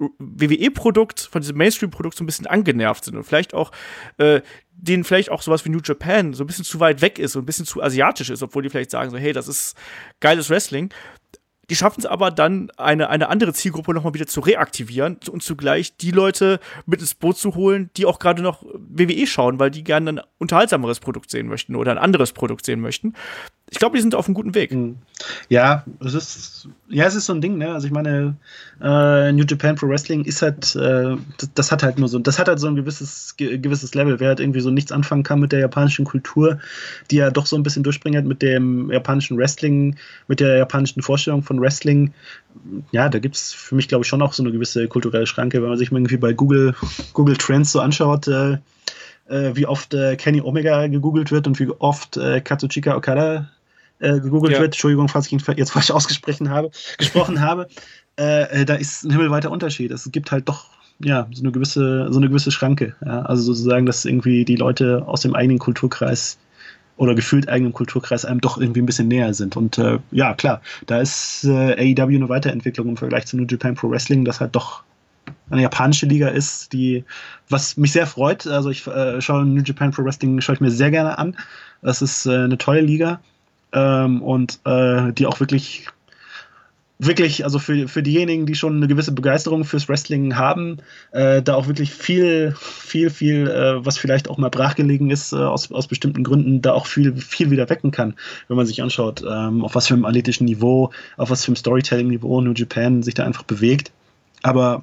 W W E-Produkt, von diesem Mainstream-Produkt so ein bisschen angenervt sind und vielleicht auch, äh, denen vielleicht auch sowas wie New Japan so ein bisschen zu weit weg ist, so ein bisschen zu asiatisch ist, obwohl die vielleicht sagen so, hey, das ist geiles Wrestling. Die schaffen es aber dann, eine, eine andere Zielgruppe nochmal wieder zu reaktivieren und zugleich die Leute mit ins Boot zu holen, die auch gerade noch W W E schauen, weil die gerne ein unterhaltsameres Produkt sehen möchten oder ein anderes Produkt sehen möchten. Ich glaube, die sind auf einem guten Weg. Ja, es ist, ja, es ist so ein Ding, ne? Also ich meine, äh, New Japan Pro Wrestling ist halt, äh, das, das hat halt nur so, das hat halt so ein gewisses, ge- gewisses Level. Wer halt irgendwie so nichts anfangen kann mit der japanischen Kultur, die ja doch so ein bisschen durchbringt mit dem japanischen Wrestling, mit der japanischen Vorstellung von Wrestling, ja, da gibt es für mich, glaube ich, schon auch so eine gewisse kulturelle Schranke, wenn man sich mal irgendwie bei Google, Google Trends so anschaut, äh, äh, wie oft äh, Kenny Omega gegoogelt wird und wie oft äh, Katsuchika Okada äh, gegoogelt ja. wird. Entschuldigung, falls ich ihn jetzt falsch ausgesprochen habe, gesprochen habe. Äh, da ist ein himmelweiter Unterschied. Es gibt halt doch ja so eine gewisse, so eine gewisse Schranke. Ja? Also sozusagen, dass irgendwie die Leute aus dem eigenen Kulturkreis oder gefühlt eigenen Kulturkreis einem doch irgendwie ein bisschen näher sind. Und äh, ja, klar, da ist äh, A E W eine Weiterentwicklung im Vergleich zu New Japan Pro Wrestling, das halt doch eine japanische Liga ist, die, was mich sehr freut. Also ich äh, schaue New Japan Pro Wrestling, schaue ich mir sehr gerne an. Das ist äh, eine tolle Liga ähm, und äh, die auch wirklich wirklich, also für, für diejenigen, die schon eine gewisse Begeisterung fürs Wrestling haben, äh, da auch wirklich viel, viel, viel, äh, was vielleicht auch mal brachgelegen ist, äh, aus, aus bestimmten Gründen, da auch viel, viel wieder wecken kann, wenn man sich anschaut, ähm, auf was für einem athletischen Niveau, auf was für einem Storytelling-Niveau New Japan sich da einfach bewegt. Aber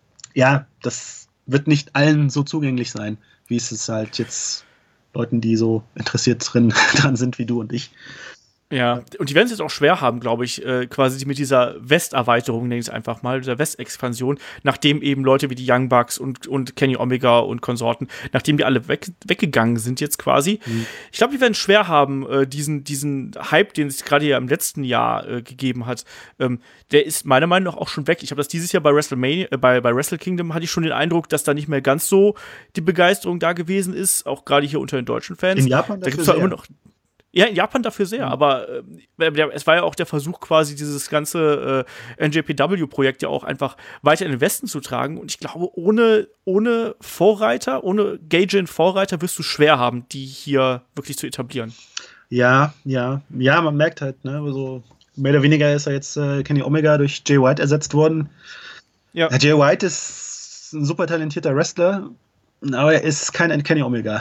ja, das wird nicht allen so zugänglich sein, wie es ist halt jetzt Leuten, die so interessiert drin, dran sind wie du und ich. Ja, und die werden es jetzt auch schwer haben, glaube ich, äh, quasi mit dieser Westerweiterung, nenne ich es einfach mal, dieser Westexpansion, nachdem eben Leute wie die Young Bucks und, und Kenny Omega und Konsorten, nachdem die alle weg, weggegangen sind jetzt quasi. Mhm. Ich glaube, die werden es schwer haben, äh, diesen, diesen Hype, den es gerade ja im letzten Jahr äh, gegeben hat, ähm, der ist meiner Meinung nach auch schon weg. Ich habe das dieses Jahr bei WrestleMania, äh, bei, bei Wrestle Kingdom hatte ich schon den Eindruck, dass da nicht mehr ganz so die Begeisterung da gewesen ist, auch gerade hier unter den deutschen Fans. In Japan da gibt es zwar immer noch Ja, in Japan dafür sehr, mhm. aber äh, es war ja auch der Versuch, quasi dieses ganze äh, N J P W-Projekt ja auch einfach weiter in den Westen zu tragen. Und ich glaube, ohne, ohne Vorreiter, ohne Gaijin-Vorreiter wirst du schwer haben, die hier wirklich zu etablieren. Ja, ja, ja, man merkt halt, ne, also mehr oder weniger ist ja jetzt äh, Kenny Omega durch Jay White ersetzt worden. Ja. ja, Jay White ist ein super talentierter Wrestler, aber er ist kein Kenny Omega.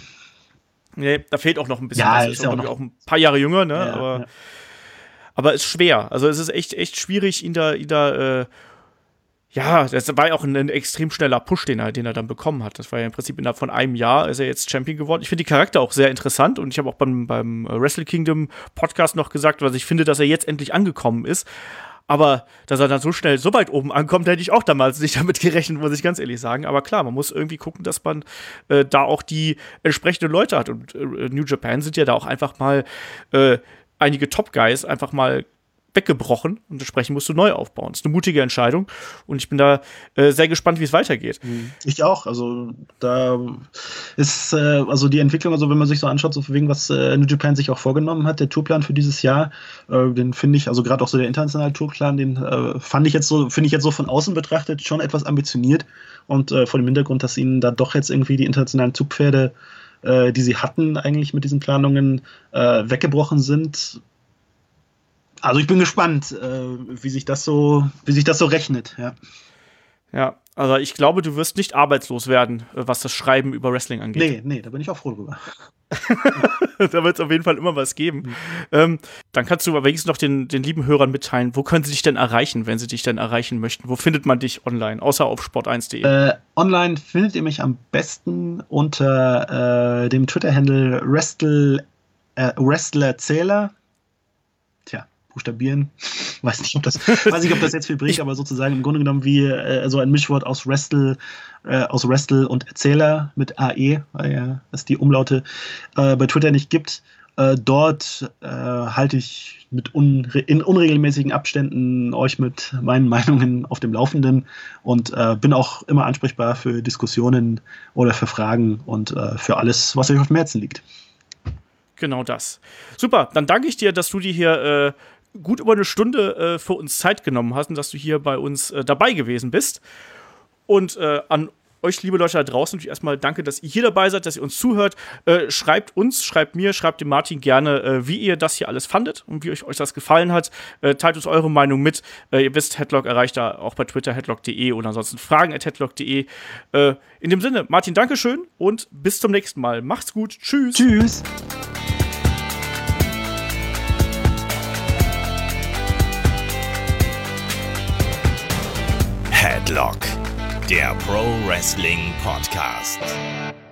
Nee, da fehlt auch noch ein bisschen. Ja, was. Ist, ist auch, noch auch ein paar Jahre jünger, ne? Ja, aber, ja. aber ist schwer. Also es ist echt, echt schwierig, ihn da, ihn da äh, ja, das war ja auch ein, ein extrem schneller Push, den er, den er dann bekommen hat. Das war ja im Prinzip innerhalb von einem Jahr ist er jetzt Champion geworden. Ich finde die Charakter auch sehr interessant und ich habe auch beim, beim Wrestle Kingdom Podcast noch gesagt, was ich finde, dass er jetzt endlich angekommen ist. Aber dass er dann so schnell so weit oben ankommt, hätte ich auch damals nicht damit gerechnet, muss ich ganz ehrlich sagen. Aber klar, man muss irgendwie gucken, dass man äh, da auch die entsprechenden Leute hat. Und äh, New Japan sind ja da auch einfach mal äh, einige Top-Guys einfach mal weggebrochen und entsprechend musst du neu aufbauen. Das ist eine mutige Entscheidung und ich bin da äh, sehr gespannt, wie es weitergeht. Ich auch. Also da ist äh, also die Entwicklung, also wenn man sich so anschaut, so wegen was äh, New Japan sich auch vorgenommen hat, der Tourplan für dieses Jahr, äh, den finde ich, also gerade auch so der internationale Tourplan, den äh, fand ich jetzt so, finde ich jetzt so von außen betrachtet schon etwas ambitioniert und äh, vor dem Hintergrund, dass ihnen da doch jetzt irgendwie die internationalen Zugpferde, äh, die sie hatten, eigentlich mit diesen Planungen äh, weggebrochen sind. Also ich bin gespannt, äh, wie sich das so, wie sich das so rechnet, ja. Ja, also ich glaube, du wirst nicht arbeitslos werden, was das Schreiben über Wrestling angeht. Nee, nee, da bin ich auch froh drüber. Da wird es auf jeden Fall immer was geben. Mhm. Ähm, dann kannst du aber wenigstens noch den, den lieben Hörern mitteilen, wo können sie dich denn erreichen, wenn sie dich denn erreichen möchten? Wo findet man dich online, außer auf sport eins punkt de? Äh, online findet ihr mich am besten unter äh, dem Twitter-Handle Wrestle, äh, Wrestlerzähler. Tja. Buchstabieren. Weiß nicht, ob das, weiß nicht, ob das jetzt viel bringt, aber sozusagen im Grunde genommen wie äh, so ein Mischwort aus Wrestle, äh, aus Wrestle und Erzähler mit A E, weil ja es die Umlaute äh, bei Twitter nicht gibt. Äh, dort äh, halte ich mit unre- in unregelmäßigen Abständen euch mit meinen Meinungen auf dem Laufenden und äh, bin auch immer ansprechbar für Diskussionen oder für Fragen und äh, für alles, was euch auf dem Herzen liegt. Genau das. Super, dann danke ich dir, dass du dir hier äh, gut über eine Stunde äh, für uns Zeit genommen hast und dass du hier bei uns äh, dabei gewesen bist. Und äh, an euch, liebe Leute da draußen, natürlich erstmal danke, dass ihr hier dabei seid, dass ihr uns zuhört. Äh, schreibt uns, schreibt mir, schreibt dem Martin gerne, äh, wie ihr das hier alles fandet und wie euch, euch das gefallen hat. Äh, teilt uns eure Meinung mit. Äh, ihr wisst, Headlock erreicht da auch bei Twitter headlock punkt de oder ansonsten fragen at headlock punkt de. Äh, in dem Sinne, Martin, Dankeschön und bis zum nächsten Mal. Macht's gut. Tschüss. Tschüss. Headlock, der Pro Wrestling Podcast.